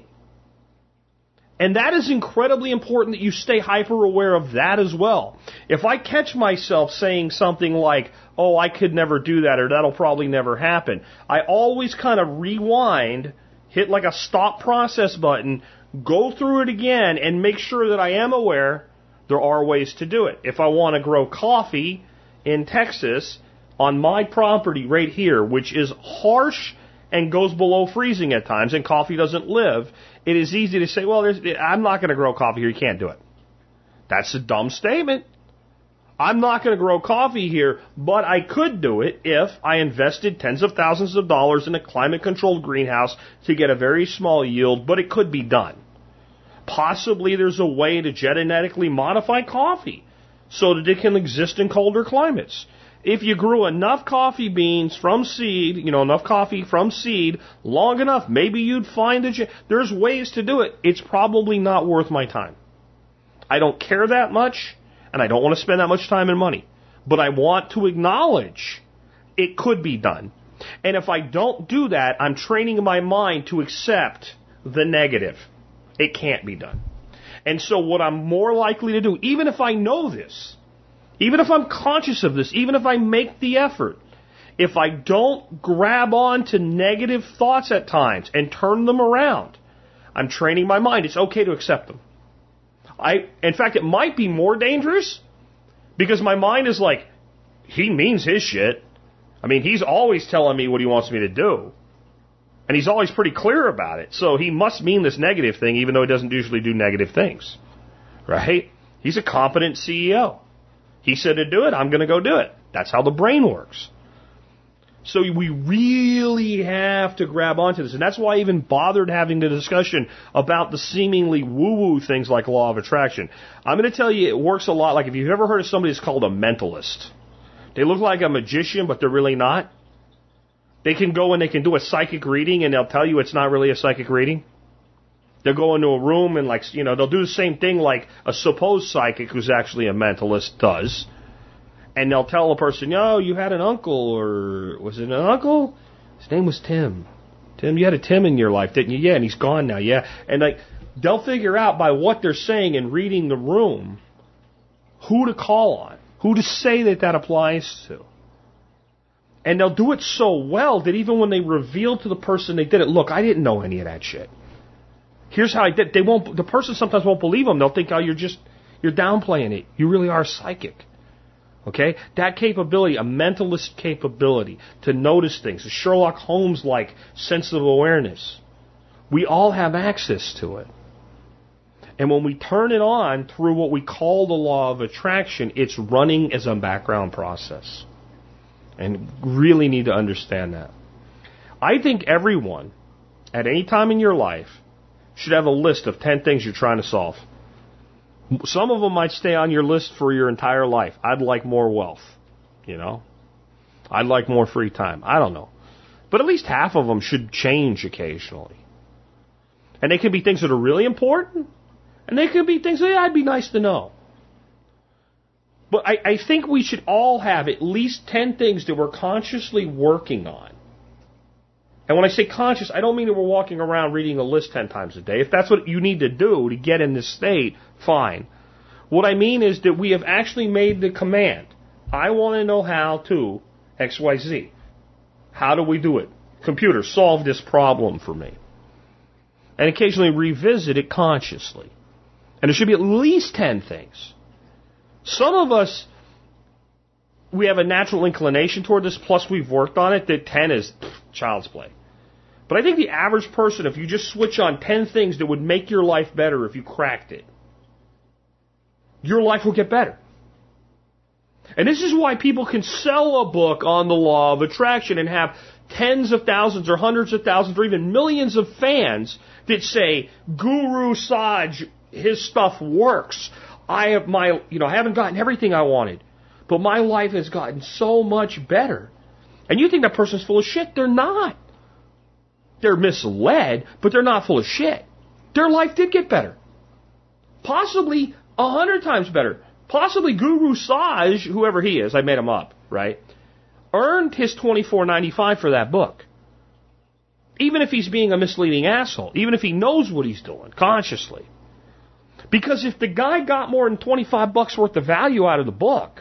And that is incredibly important that you stay hyper aware of that as well. If I catch myself saying something like, oh, I could never do that, or that'll probably never happen, I always kind of rewind, hit like a stop process button, go through it again, and make sure that I am aware there are ways to do it. If I want to grow coffee in Texas on my property right here, which is harsh and goes below freezing at times, and coffee doesn't live, it is easy to say, well, there's, I'm not going to grow coffee here, you can't do it. That's a dumb statement. I'm not going to grow coffee here, but I could do it if I invested tens of thousands of dollars in a climate-controlled greenhouse to get a very small yield, but it could be done. Possibly there's a way to genetically modify coffee so that it can exist in colder climates. If you grew enough coffee beans from seed, you know, enough coffee from seed long enough, maybe you'd find that there's ways to do it. It's probably not worth my time. I don't care that much, and I don't want to spend that much time and money. But I want to acknowledge it could be done. And if I don't do that, I'm training my mind to accept the negative. It can't be done. And so what I'm more likely to do, even if I know this, even if I'm conscious of this, even if I make the effort, if I don't grab on to negative thoughts at times and turn them around, I'm training my mind. It's okay to accept them. I, in fact, it might be more dangerous because my mind is like, he means his shit. I mean, he's always telling me what he wants me to do. And he's always pretty clear about it. So he must mean this negative thing, even though he doesn't usually do negative things. Right? He's a competent C E O. He said to do it, I'm going to go do it. That's how the brain works. So we really have to grab onto this. And that's why I even bothered having the discussion about the seemingly woo-woo things like law of attraction. I'm going to tell you, it works a lot like if you've ever heard of somebody that's called a mentalist. They look like a magician, but they're really not. They can go and they can do a psychic reading, and they'll tell you it's not really a psychic reading. They'll go into a room and, like, you know, they'll do the same thing like a supposed psychic who's actually a mentalist does. And they'll tell a person, yo, you had an uncle, or was it an uncle? His name was Tim. Tim, you had a Tim in your life, didn't you? Yeah, and he's gone now, yeah. And, like, they'll figure out by what they're saying and reading the room who to call on, who to say that that applies to. And they'll do it so well that even when they reveal to the person they did it, look, I didn't know any of that shit. Here's how I did. They won't. The person sometimes won't believe them. They'll think, oh, you're just you're downplaying it. You really are psychic. Okay, that capability, a mentalist capability to notice things, a Sherlock Holmes-like sense of awareness. We all have access to it. And when we turn it on through what we call the law of attraction, it's running as a background process. And really need to understand that. I think everyone, at any time in your life, should have a list of ten things you're trying to solve. Some of them might stay on your list for your entire life. I'd like more wealth, you know. I'd like more free time. I don't know. But at least half of them should change occasionally. And they can be things that are really important, and they can be things that yeah, I'd be nice to know. But I, I think we should all have at least ten things that we're consciously working on. And when I say conscious, I don't mean that we're walking around reading a list ten times a day. If that's what you need to do to get in this state, fine. What I mean is that we have actually made the command. I want to know how to X Y Z. How do we do it? Computer, solve this problem for me. And occasionally revisit it consciously. And there should be at least ten things. Some of us, we have a natural inclination toward this, plus we've worked on it, that ten is pff, child's play. But I think the average person, if you just switch on ten things that would make your life better if you cracked it, your life will get better. And this is why people can sell a book on the law of attraction and have tens of thousands or hundreds of thousands or even millions of fans that say, Guru Saj, his stuff works. I have my, you know, I haven't gotten everything I wanted, but my life has gotten so much better. And you think that person's full of shit. They're not. They're misled, but they're not full of shit. Their life did get better. Possibly a hundred times better. Possibly Guru Saj, whoever he is, I made him up, right, earned his twenty-four ninety-five for that book. Even if he's being a misleading asshole. Even if he knows what he's doing, consciously. Because if the guy got more than twenty-five bucks worth of value out of the book,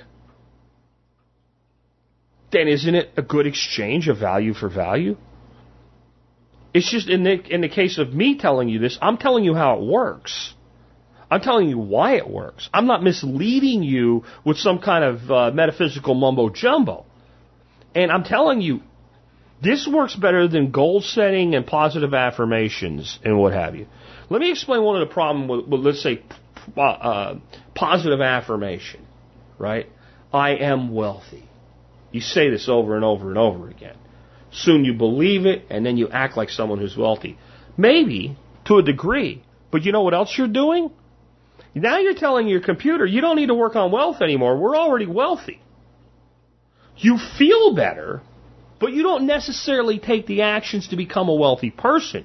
then isn't it a good exchange of value for value? It's just in the, in the case of me telling you this, I'm telling you how it works. I'm telling you why it works. I'm not misleading you with some kind of uh, metaphysical mumbo-jumbo. And I'm telling you, this works better than goal setting and positive affirmations and what have you. Let me explain one of the problems with, with let's say, uh, positive affirmation, right? I am wealthy. You say this over and over and over again. Soon you believe it, and then you act like someone who's wealthy. Maybe, to a degree, but you know what else you're doing? Now you're telling your computer, you don't need to work on wealth anymore. We're already wealthy. You feel better, but you don't necessarily take the actions to become a wealthy person.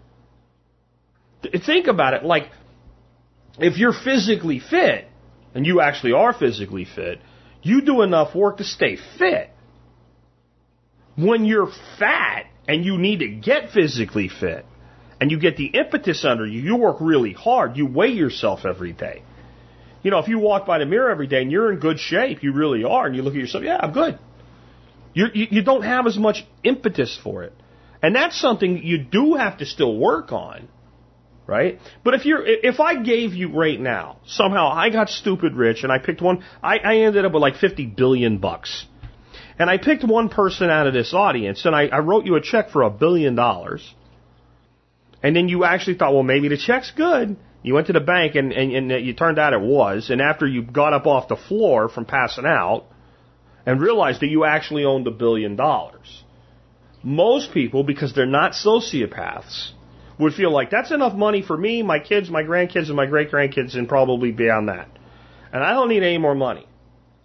Think about it, like, if you're physically fit, and you actually are physically fit, you do enough work to stay fit. When you're fat and you need to get physically fit, and you get the impetus under you, you work really hard, you weigh yourself every day. You know, if you walk by the mirror every day and you're in good shape, you really are, and you look at yourself, yeah, I'm good. You're, you you don't have as much impetus for it. And that's something you do have to still work on, right? But if you're, if I gave you right now, somehow I got stupid rich and I picked one, I, I ended up with like fifty billion bucks. And I picked one person out of this audience and I, I wrote you a check for a billion dollars. And then you actually thought, well, maybe the check's good. You went to the bank and, and, and you turned out it was. And after you got up off the floor from passing out and realized that you actually owned a billion dollars. Most people, because they're not sociopaths, would feel like that's enough money for me, my kids, my grandkids, and my great-grandkids, and probably beyond that. And I don't need any more money.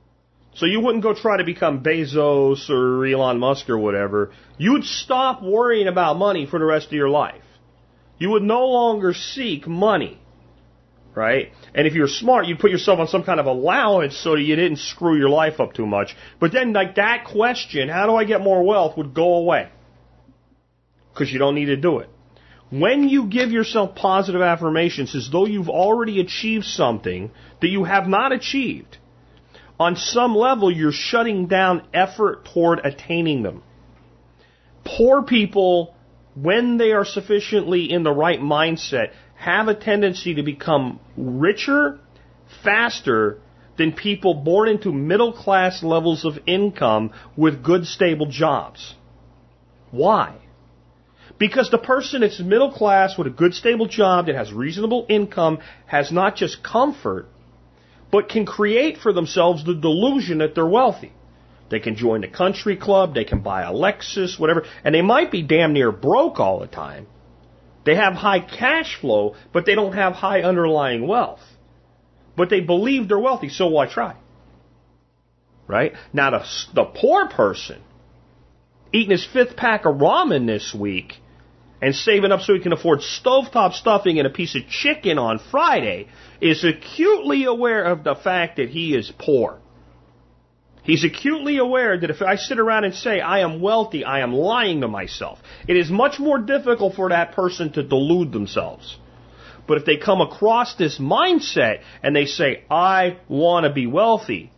So you wouldn't go try to become Bezos or Elon Musk or whatever. You would stop worrying about money for the rest of your life. You would no longer seek money. Right? And if you're smart, you'd put yourself on some kind of allowance so that you didn't screw your life up too much. But then, like, that question, how do I get more wealth, would go away. Because you don't need to do it. When you give yourself positive affirmations as though you've already achieved something that you have not achieved, on some level, you're shutting down effort toward attaining them. Poor people, when they are sufficiently in the right mindset, have a tendency to become richer faster than people born into middle-class levels of income with good, stable jobs. Why? Because the person that's middle class with a good, stable job that has reasonable income has not just comfort, but can create for themselves the delusion that they're wealthy. They can join the country club, they can buy a Lexus, whatever, and they might be damn near broke all the time. They have high cash flow, but they don't have high underlying wealth. But they believe they're wealthy, so why try? Right? Now, the, the poor person eating his fifth pack of ramen this week and saving up so he can afford stovetop stuffing and a piece of chicken on Friday is acutely aware of the fact that he is poor. He's acutely aware that if I sit around and say, I am wealthy, I am lying to myself. It is much more difficult for that person to delude themselves. But if they come across this mindset and they say, I want to be wealthy,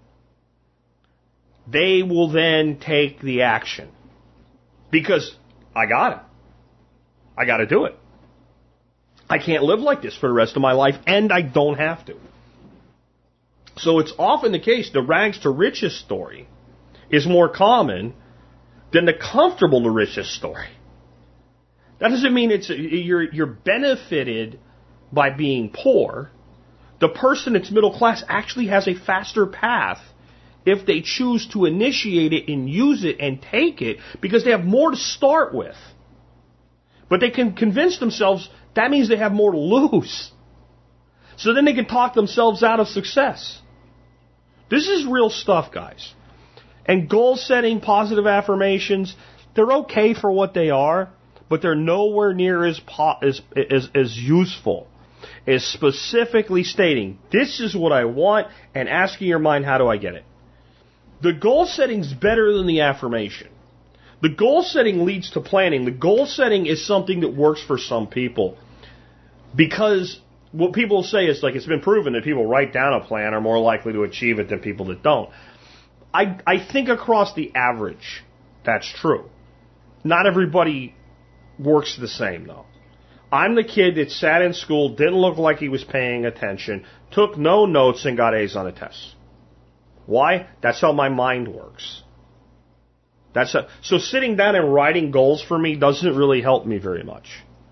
they will then take the action. Because I got it. I got to do it. I can't live like this for the rest of my life, and I don't have to. So it's often the case the rags to riches story is more common than the comfortable to riches story. That doesn't mean it's you're you're benefited by being poor. The person that's middle class actually has a faster path if they choose to initiate it and use it and take it because they have more to start with. But they can convince themselves that means they have more to lose. So then they can talk themselves out of success. This is real stuff, guys. And goal setting, positive affirmations, they're okay for what they are, but they're nowhere near as, po- as, as, as useful as specifically stating, this is what I want, and asking your mind, how do I get it? The goal setting's better than the affirmation. The goal setting leads to planning. The goal setting is something that works for some people. Because what people say is, like, it's been proven that people write down a plan are more likely to achieve it than people that don't. I, I think across the average, that's true. Not everybody works the same, though. I'm the kid that sat in school, didn't look like he was paying attention, took no notes, and got A's on a test. Why? That's how my mind works. That's a, so sitting down and writing goals for me doesn't really help me very much.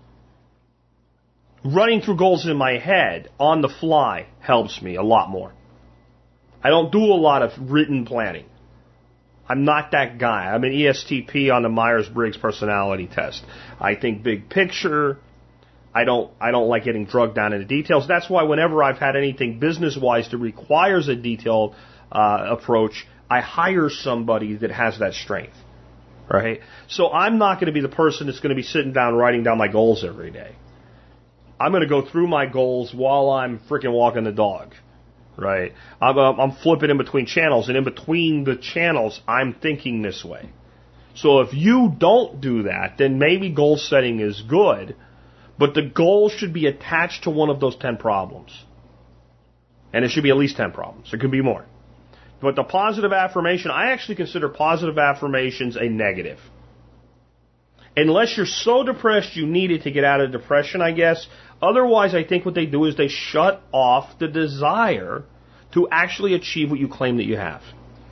Running through goals in my head on the fly helps me a lot more. I don't do a lot of written planning. I'm not that guy. I'm an E S T P on the Myers-Briggs personality test. I think big picture. I don't I don't like getting drugged down into details. That's why whenever I've had anything business-wise that requires a detailed uh, approach, I hire somebody that has that strength. Right? So I'm not going to be the person that's going to be sitting down writing down my goals every day. I'm going to go through my goals while I'm freaking walking the dog. Right? I'm, I'm flipping in between channels, and in between the channels, I'm thinking this way. So if you don't do that, then maybe goal setting is good, but the goal should be attached to one of those ten problems. And it should be at least ten problems. There could be more. But the positive affirmation, I actually consider positive affirmations a negative. Unless you're so depressed you need it to get out of depression, I guess. Otherwise, I think what they do is they shut off the desire to actually achieve what you claim that you have.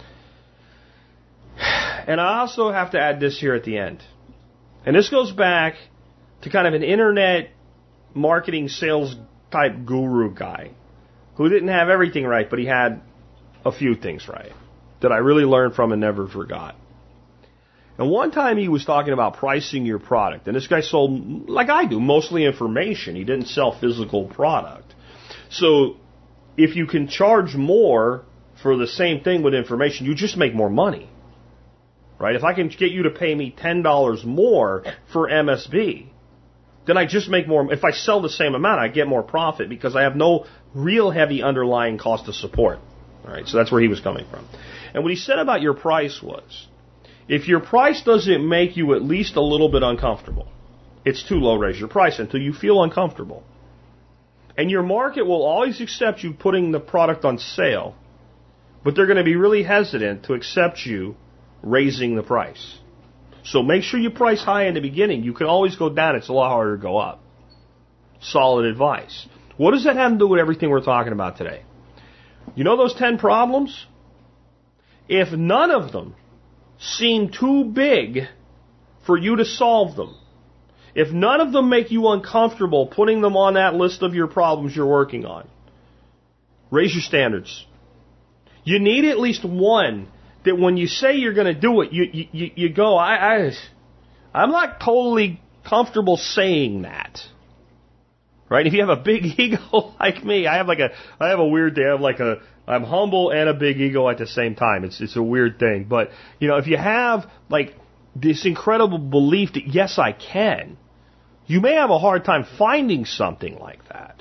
And I also have to add this here at the end. And this goes back to kind of an internet marketing sales type guru guy who didn't have everything right, but he had a few things right that I really learned from and never forgot. And one time he was talking about pricing your product. And this guy sold, like I do, mostly information. He didn't sell physical product. So if you can charge more for the same thing with information, you just make more money. Right? If I can get you to pay me ten dollars more for M S B, then I just make more. If I sell the same amount, I get more profit because I have no real heavy underlying cost of support. All right, so that's where he was coming from. And what he said about your price was, if your price doesn't make you at least a little bit uncomfortable, it's too low, raise your price until you feel uncomfortable. And your market will always accept you putting the product on sale, but they're going to be really hesitant to accept you raising the price. So make sure you price high in the beginning. You can always go down. It's a lot harder to go up. Solid advice. What does that have to do with everything we're talking about today? You know those ten problems? If none of them seem too big for you to solve them, if none of them make you uncomfortable putting them on that list of your problems you're working on, raise your standards. You need at least one that when you say you're going to do it, you you, you go, I, I, I'm not totally comfortable saying that. Right? If you have a big ego like me, I have like a, I have a weird thing. I have like a, I'm humble and a big ego at the same time. It's, it's a weird thing. But, you know, if you have like this incredible belief that yes, I can, you may have a hard time finding something like that.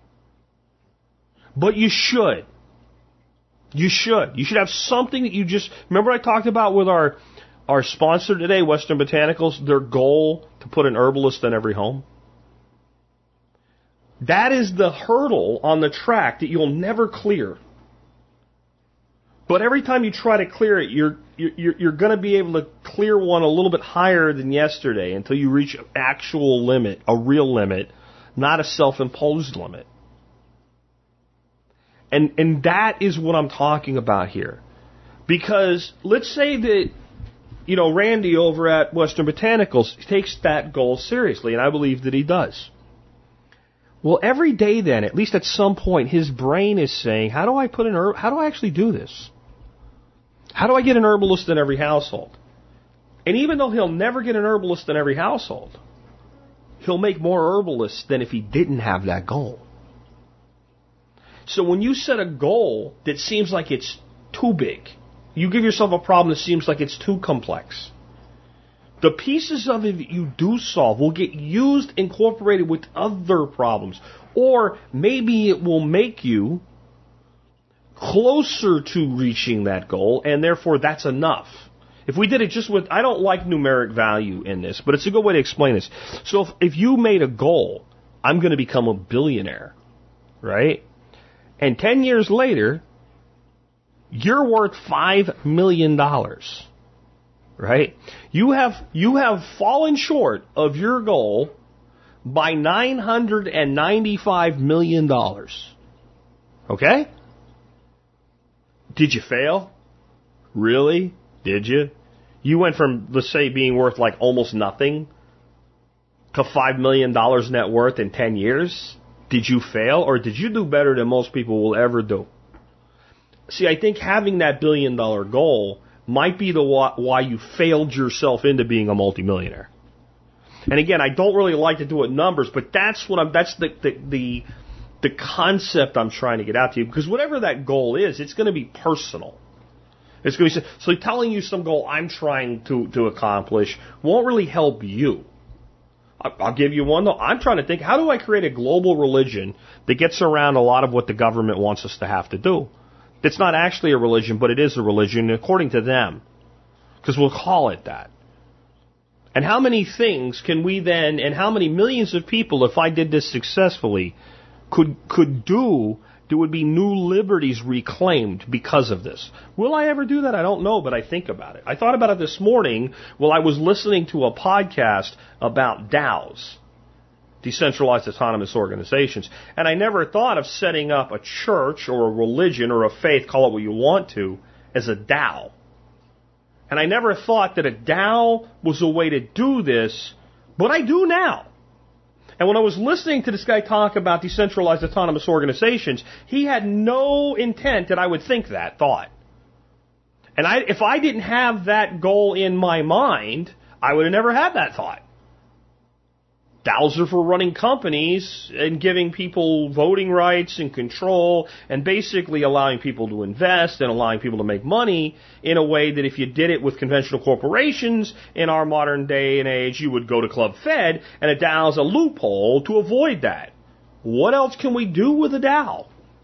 But you should. You should. You should have something that you just, remember I talked about with our, our sponsor today, Western Botanicals, their goal to put an herbalist in every home? That is the hurdle on the track that you'll never clear. But every time you try to clear it, you're you're, you're going to be able to clear one a little bit higher than yesterday until you reach an actual limit, a real limit, not a self-imposed limit. And and that is what I'm talking about here. Because let's say that, you know, Randy over at Western Botanicals takes that goal seriously, and I believe that he does. Well, every day then, at least at some point, his brain is saying, how do I put an herb, how do I actually do this? How do I get an herbalist in every household? And even though he'll never get an herbalist in every household, he'll make more herbalists than if he didn't have that goal. So when you set a goal that seems like it's too big, you give yourself a problem that seems like it's too complex, the pieces of it that you do solve will get used, incorporated with other problems. Or maybe it will make you closer to reaching that goal, and therefore that's enough. If we did it just with, I don't like numeric value in this, but it's a good way to explain this. So if, if you made a goal, I'm going to become a billionaire, right? And ten years later, you're worth five million dollars. Right? You have you have fallen short of your goal by nine hundred ninety-five million dollars. Okay? Did you fail? Really? Did you? You went from, let's say, being worth like almost nothing to five million dollars net worth in ten years? Did you fail, or did you do better than most people will ever do? See, I think having that billion dollar goal might be the why you failed yourself into being a multimillionaire. And again, I don't really like to do it numbers, but that's what I'm. That's the the the, the concept I'm trying to get out to you. Because whatever that goal is, it's going to be personal. It's going to be so telling you some goal I'm trying to to accomplish won't really help you. I'll give you one though. I'm trying to think, how do I create a global religion that gets around a lot of what the government wants us to have to do? It's not actually a religion, but it is a religion according to them. Because we'll call it that. And how many things can we then, and how many millions of people, if I did this successfully, could could do, there would be new liberties reclaimed because of this. Will I ever do that? I don't know, but I think about it. I thought about it this morning while I was listening to a podcast about DAOs. Decentralized autonomous organizations. And I never thought of setting up a church or a religion or a faith, call it what you want to, as a DAO. And I never thought that a DAO was a way to do this, but I do now. And when I was listening to this guy talk about decentralized autonomous organizations, he had no intent that I would think that thought. And I, if I didn't have that goal in my mind, I would have never had that thought. Dows are for running companies and giving people voting rights and control and basically allowing people to invest and allowing people to make money in a way that if you did it with conventional corporations in our modern day and age, you would go to Club Fed, and a Dow is a loophole to avoid that. What else can we do with a Dow?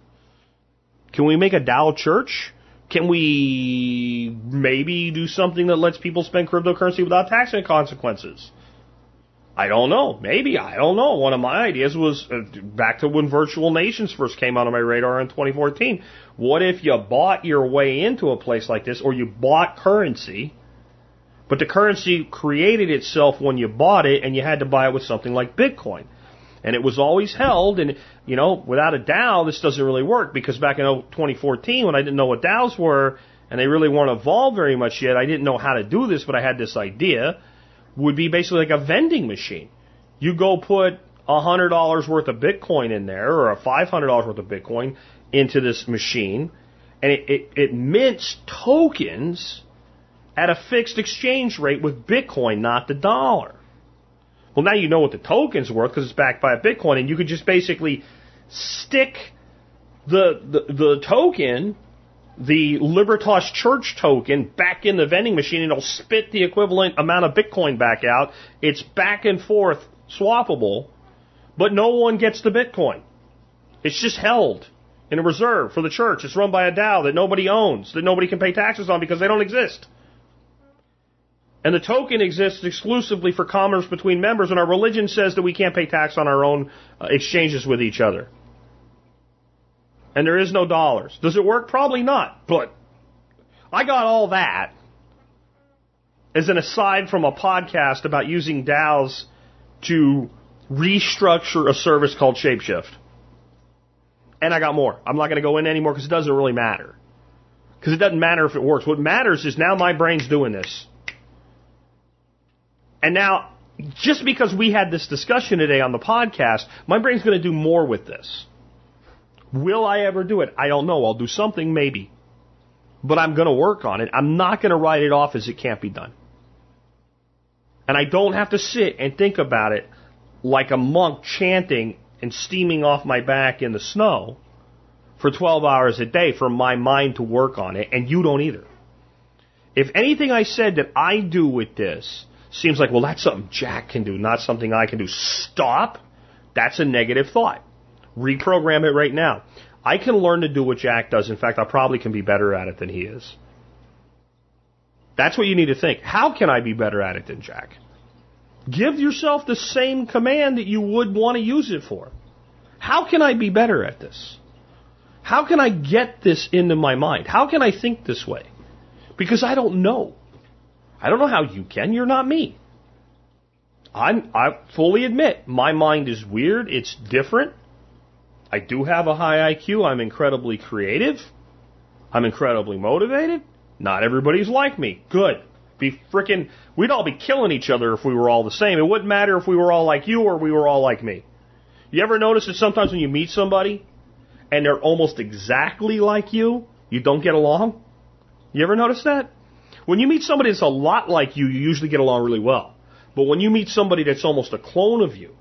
Can we make a Dow church? Can we maybe do something that lets people spend cryptocurrency without tax consequences? I don't know. Maybe. I don't know. One of my ideas was uh, back to when virtual nations first came out on my radar in twenty fourteen. What if you bought your way into a place like this, or you bought currency, but the currency created itself when you bought it, and you had to buy it with something like Bitcoin? And it was always held, and, you know, without a Dow, this doesn't really work, because back in twenty fourteen, when I didn't know what Dows were, and they really weren't evolved very much yet, I didn't know how to do this, but I had this idea, would be basically like a vending machine. You go put one hundred dollars worth of Bitcoin in there, or a five hundred dollars worth of Bitcoin into this machine, and it, it, it mints tokens at a fixed exchange rate with Bitcoin, not the dollar. Well, now you know what the token's worth because it's backed by a Bitcoin, and you could just basically stick the, the, the token, the Libertas Church token, back in the vending machine, and it'll spit the equivalent amount of Bitcoin back out. It's back and forth swappable, but no one gets the Bitcoin. It's just held in a reserve for the church. It's run by a Dow that nobody owns, that nobody can pay taxes on because they don't exist. And the token exists exclusively for commerce between members, and our religion says that we can't pay tax on our own uh, exchanges with each other. And there is no dollars. Does it work? Probably not. But I got all that as an aside from a podcast about using Dows to restructure a service called Shapeshift. And I got more. I'm not going to go in anymore because it doesn't really matter. Because it doesn't matter if it works. What matters is now my brain's doing this. And now, just because we had this discussion today on the podcast, my brain's going to do more with this. Will I ever do it? I don't know. I'll do something, maybe. But I'm going to work on it. I'm not going to write it off as it can't be done. And I don't have to sit and think about it like a monk chanting and steaming off my back in the snow for twelve hours a day for my mind to work on it, and you don't either. If anything I said that I do with this seems like, well, that's something Jack can do, not something I can do, stop. That's a negative thought. Reprogram it right now. I can learn to do what Jack does. In fact, I probably can be better at it than he is. That's what you need to think. How can I be better at it than Jack? Give yourself the same command that you would want to use it for. How can I be better at this? How can I get this into my mind? How can I think this way? Because I don't know. I don't know how you can. You're not me. I'm, I fully admit, my mind is weird. It's different. I do have a high I Q. I'm incredibly creative. I'm incredibly motivated. Not everybody's like me. Good. Be frickin', we'd all be killing each other if we were all the same. It wouldn't matter if we were all like you or we were all like me. You ever notice that sometimes when you meet somebody and they're almost exactly like you, you don't get along? You ever notice that? When you meet somebody that's a lot like you, you usually get along really well. But when you meet somebody that's almost a clone of you,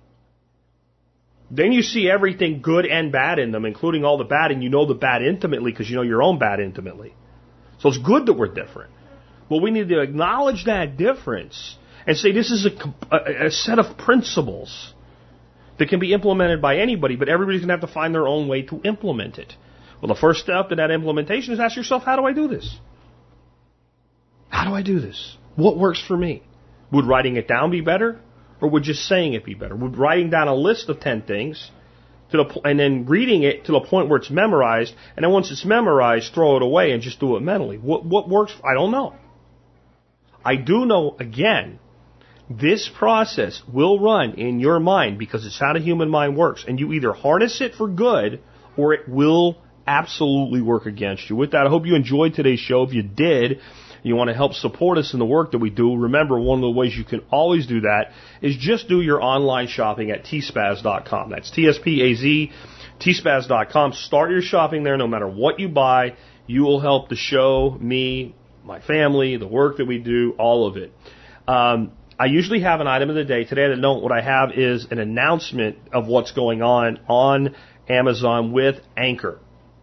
then you see everything good and bad in them, including all the bad, and you know the bad intimately because you know your own bad intimately. So it's good that we're different. Well, we need to acknowledge that difference and say this is a, a, a set of principles that can be implemented by anybody, but everybody's going to have to find their own way to implement it. Well, the first step in that implementation is ask yourself, how do I do this? How do I do this? What works for me? Would writing it down be better? Or would just saying it be better? Would writing down a list of ten things to the and then reading it to the point where it's memorized, and then once it's memorized, throw it away and just do it mentally? What, what works? I don't know. I do know, again, this process will run in your mind because it's how the human mind works. And you either harness it for good or it will absolutely work against you. With that, I hope you enjoyed today's show. If you did, you want to help support us in the work that we do, remember, one of the ways you can always do that is just do your online shopping at T spaz dot com. That's T S P A Z, T spaz dot com. Start your shopping there. No matter what you buy, you will help the show, me, my family, the work that we do, all of it. Um, I usually have an item of the day. Today I don't. What I have is an announcement of what's going on on Amazon with Anker.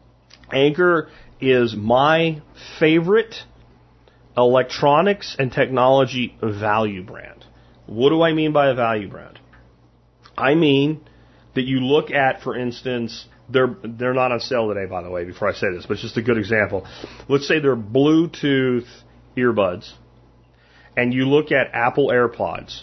Anker is my favorite electronics and technology value brand. What do I mean by a value brand? I mean that you look at, for instance, they're they're not on sale today, by the way, before I say this, but it's just a good example. Let's say they're Bluetooth earbuds, and you look at Apple AirPods,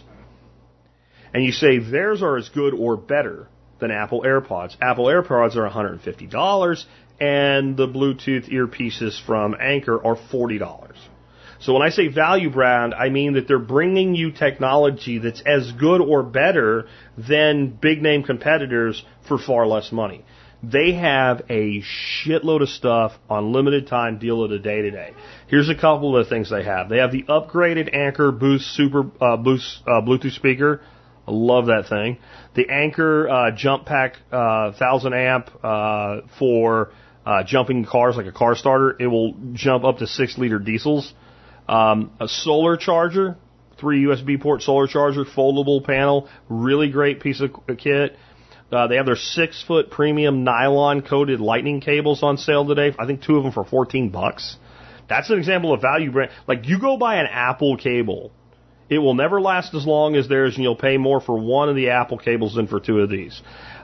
and you say theirs are as good or better than Apple AirPods. Apple AirPods are one hundred fifty dollars, and the Bluetooth earpieces from Anker are forty dollars. So when I say value brand, I mean that they're bringing you technology that's as good or better than big name competitors for far less money. They have a shitload of stuff on limited time deal of the day today. Here's a couple of the things they have. They have the upgraded Anker Boost Super uh, Boost uh, Bluetooth speaker. I love that thing. The Anker uh, Jump Pack uh, one thousand amp uh, for uh, jumping cars like a car starter. It will jump up to six liter diesels. Um, a solar charger, three U S B port solar charger, foldable panel, really great piece of kit. Uh, they have their six foot premium nylon coated lightning cables on sale today. I think two of them for fourteen bucks. That's an example of value brand. Like, you go buy an Apple cable, it will never last as long as theirs, and you'll pay more for one of the Apple cables than for two of these.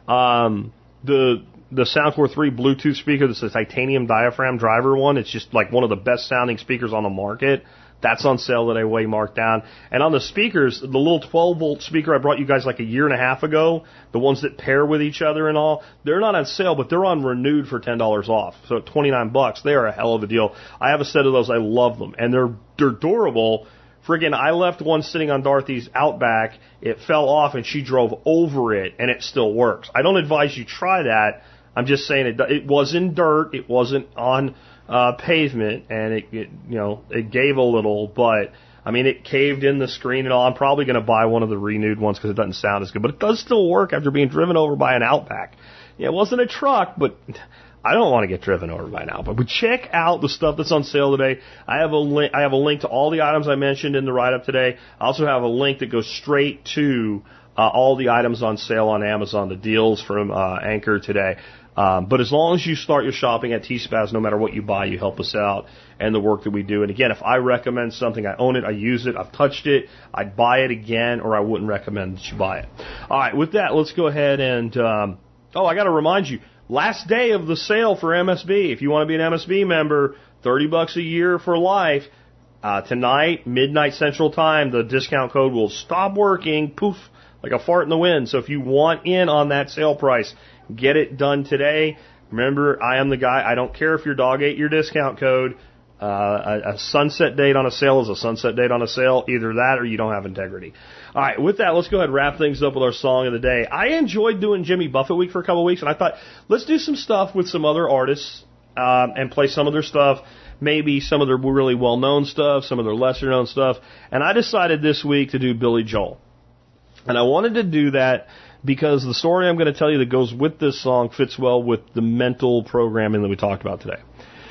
Um, the The Soundcore three Bluetooth speaker, that's a titanium diaphragm driver one. It's just like one of the best sounding speakers on the market. That's on sale today, way marked down. And on the speakers, the little twelve volt speaker I brought you guys like a year and a half ago, the ones that pair with each other and all, they're not on sale, but they're on renewed for ten dollars off. So at twenty-nine bucks, they are a hell of a deal. I have a set of those. I love them. And they're, they're durable. Friggin', I left one sitting on Dorothy's Outback. It fell off and she drove over it and it still works. I don't advise you try that. I'm just saying it, it was in dirt, it wasn't on uh, pavement, and it, it, you know, it gave a little, but, I mean, it caved in the screen and all. I'm probably going to buy one of the renewed ones because it doesn't sound as good, but it does still work after being driven over by an Outback. Yeah, it wasn't a truck, but I don't want to get driven over by an Outback. But check out the stuff that's on sale today. I have a link, I have a link to all the items I mentioned in the write-up today. I also have a link that goes straight to uh, all the items on sale on Amazon, the deals from uh, Anker today. Um, but as long as you start your shopping at T Spaz, no matter what you buy, you help us out and the work that we do. And again, if I recommend something, I own it, I use it, I've touched it, I'd buy it again, or I wouldn't recommend that you buy it. All right, with that, let's go ahead and, um, oh, I got to remind you, last day of the sale for M S B. If you want to be an M S B member, thirty bucks a year for life. Uh, tonight, midnight Central Time, the discount code will stop working, poof, like a fart in the wind. So if you want in on that sale price, get it done today. Remember, I am the guy. I don't care if your dog ate your discount code. Uh, a, a sunset date on a sale is a sunset date on a sale. Either that or you don't have integrity. All right, with that, let's go ahead and wrap things up with our song of the day. I enjoyed doing Jimmy Buffett Week for a couple of weeks, and I thought, let's do some stuff with some other artists um, and play some of their stuff, maybe some of their really well-known stuff, some of their lesser-known stuff. And I decided this week to do Billy Joel. And I wanted to do that because the story I'm going to tell you that goes with this song fits well with the mental programming that we talked about today.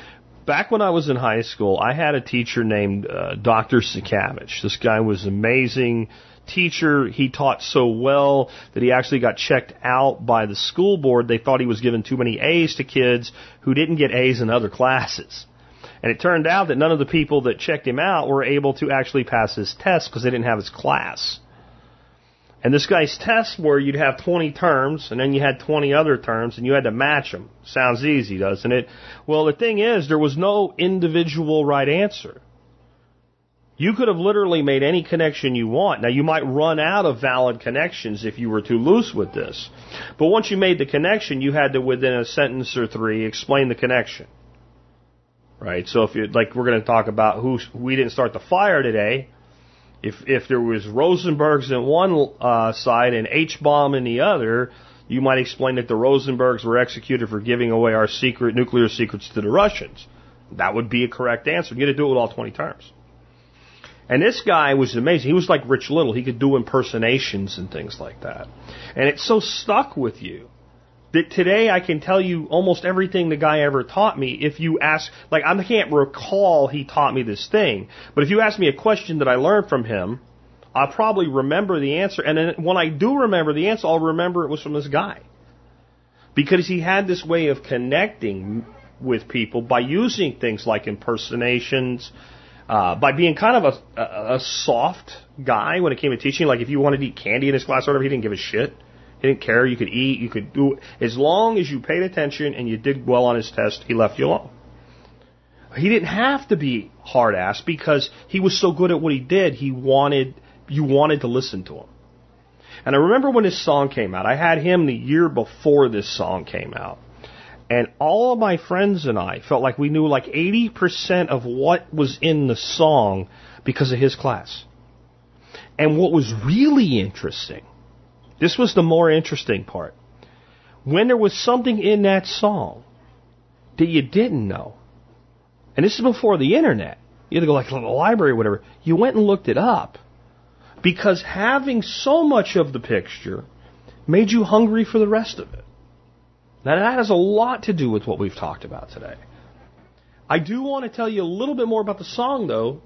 Back when I was in high school, I had a teacher named uh, Doctor Sikavich. This guy was an amazing teacher. He taught so well that he actually got checked out by the school board. They thought he was giving too many A's to kids who didn't get A's in other classes. And it turned out that none of the people that checked him out were able to actually pass his test because they didn't have his class. And this guy's tests were you'd have twenty terms, and then you had twenty other terms, and you had to match them. Sounds easy, doesn't it? Well, the thing is, there was no individual right answer. You could have literally made any connection you want. Now, you might run out of valid connections if you were too loose with this. But once you made the connection, you had to, within a sentence or three, explain the connection. Right? So if you like, we're going to talk about who we didn't start the fire today. If if there was Rosenbergs in one uh, side and H-bomb in the other, you might explain that the Rosenbergs were executed for giving away our secret nuclear secrets to the Russians. That would be a correct answer. You had to do it with all twenty terms. And this guy was amazing. He was like Rich Little. He could do impersonations and things like that. And it so stuck with you that today I can tell you almost everything the guy ever taught me. If you ask, like, I can't recall he taught me this thing, but if you ask me a question that I learned from him, I'll probably remember the answer. And then when I do remember the answer, I'll remember it was from this guy. Because he had this way of connecting with people by using things like impersonations, uh, by being kind of a, a, a soft guy when it came to teaching. Like if you wanted to eat candy in his class or whatever, he didn't give a shit. He didn't care. You could eat. You could do it. As long as you paid attention and you did well on his test, he left you alone. He didn't have to be hard-ass because he was so good at what he did, he wanted, you wanted to listen to him. And I remember when this song came out, I had him the year before this song came out. And all of my friends and I felt like we knew like eighty percent of what was in the song because of his class. And what was really interesting, this was the more interesting part, when there was something in that song that you didn't know, and this is before the internet, you had to go like to the library or whatever, you went and looked it up. Because having so much of the picture made you hungry for the rest of it. Now that has a lot to do with what we've talked about today. I do want to tell you a little bit more about the song, though,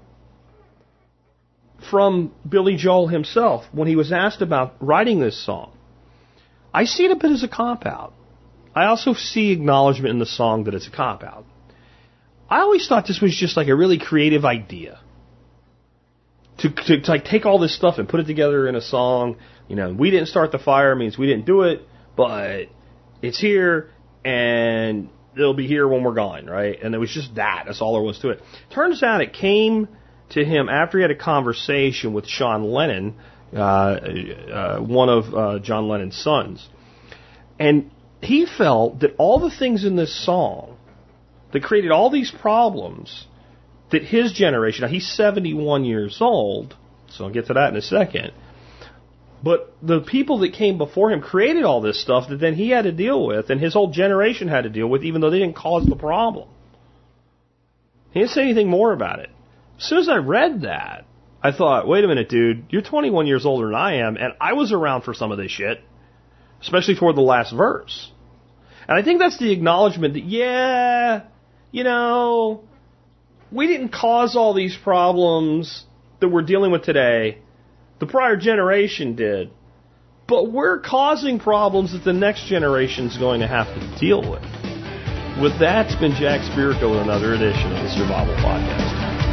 from Billy Joel himself when he was asked about writing this song. I see it a bit as a cop-out. I also see acknowledgement in the song that it's a cop-out. I always thought this was just like a really creative idea. To, to, to like take all this stuff and put it together in a song. You know, we didn't start the fire means we didn't do it, but it's here and it'll be here when we're gone, right? And it was just that. That's all there was to it. Turns out it came to him after he had a conversation with Sean Lennon, uh, uh, one of uh, John Lennon's sons. And he felt that all the things in this song that created all these problems that his generation, now he's seventy-one years old, so I'll get to that in a second, but the people that came before him created all this stuff that then he had to deal with, and his whole generation had to deal with, even though they didn't cause the problem. He didn't say anything more about it. As soon as I read that, I thought, wait a minute, dude, you're twenty-one years older than I am, and I was around for some of this shit, especially toward the last verse. And I think that's the acknowledgement that, yeah, you know, we didn't cause all these problems that we're dealing with today. The prior generation did. But we're causing problems that the next generation's going to have to deal with. With that, it's been Jack Spirko with another edition of the Survival Podcast.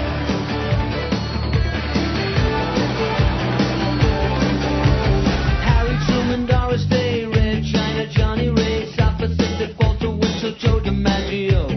Harry Truman, Doris Day, Red China, Johnny Ray, South Pacific, Walter Winchell, Joe DiMaggio.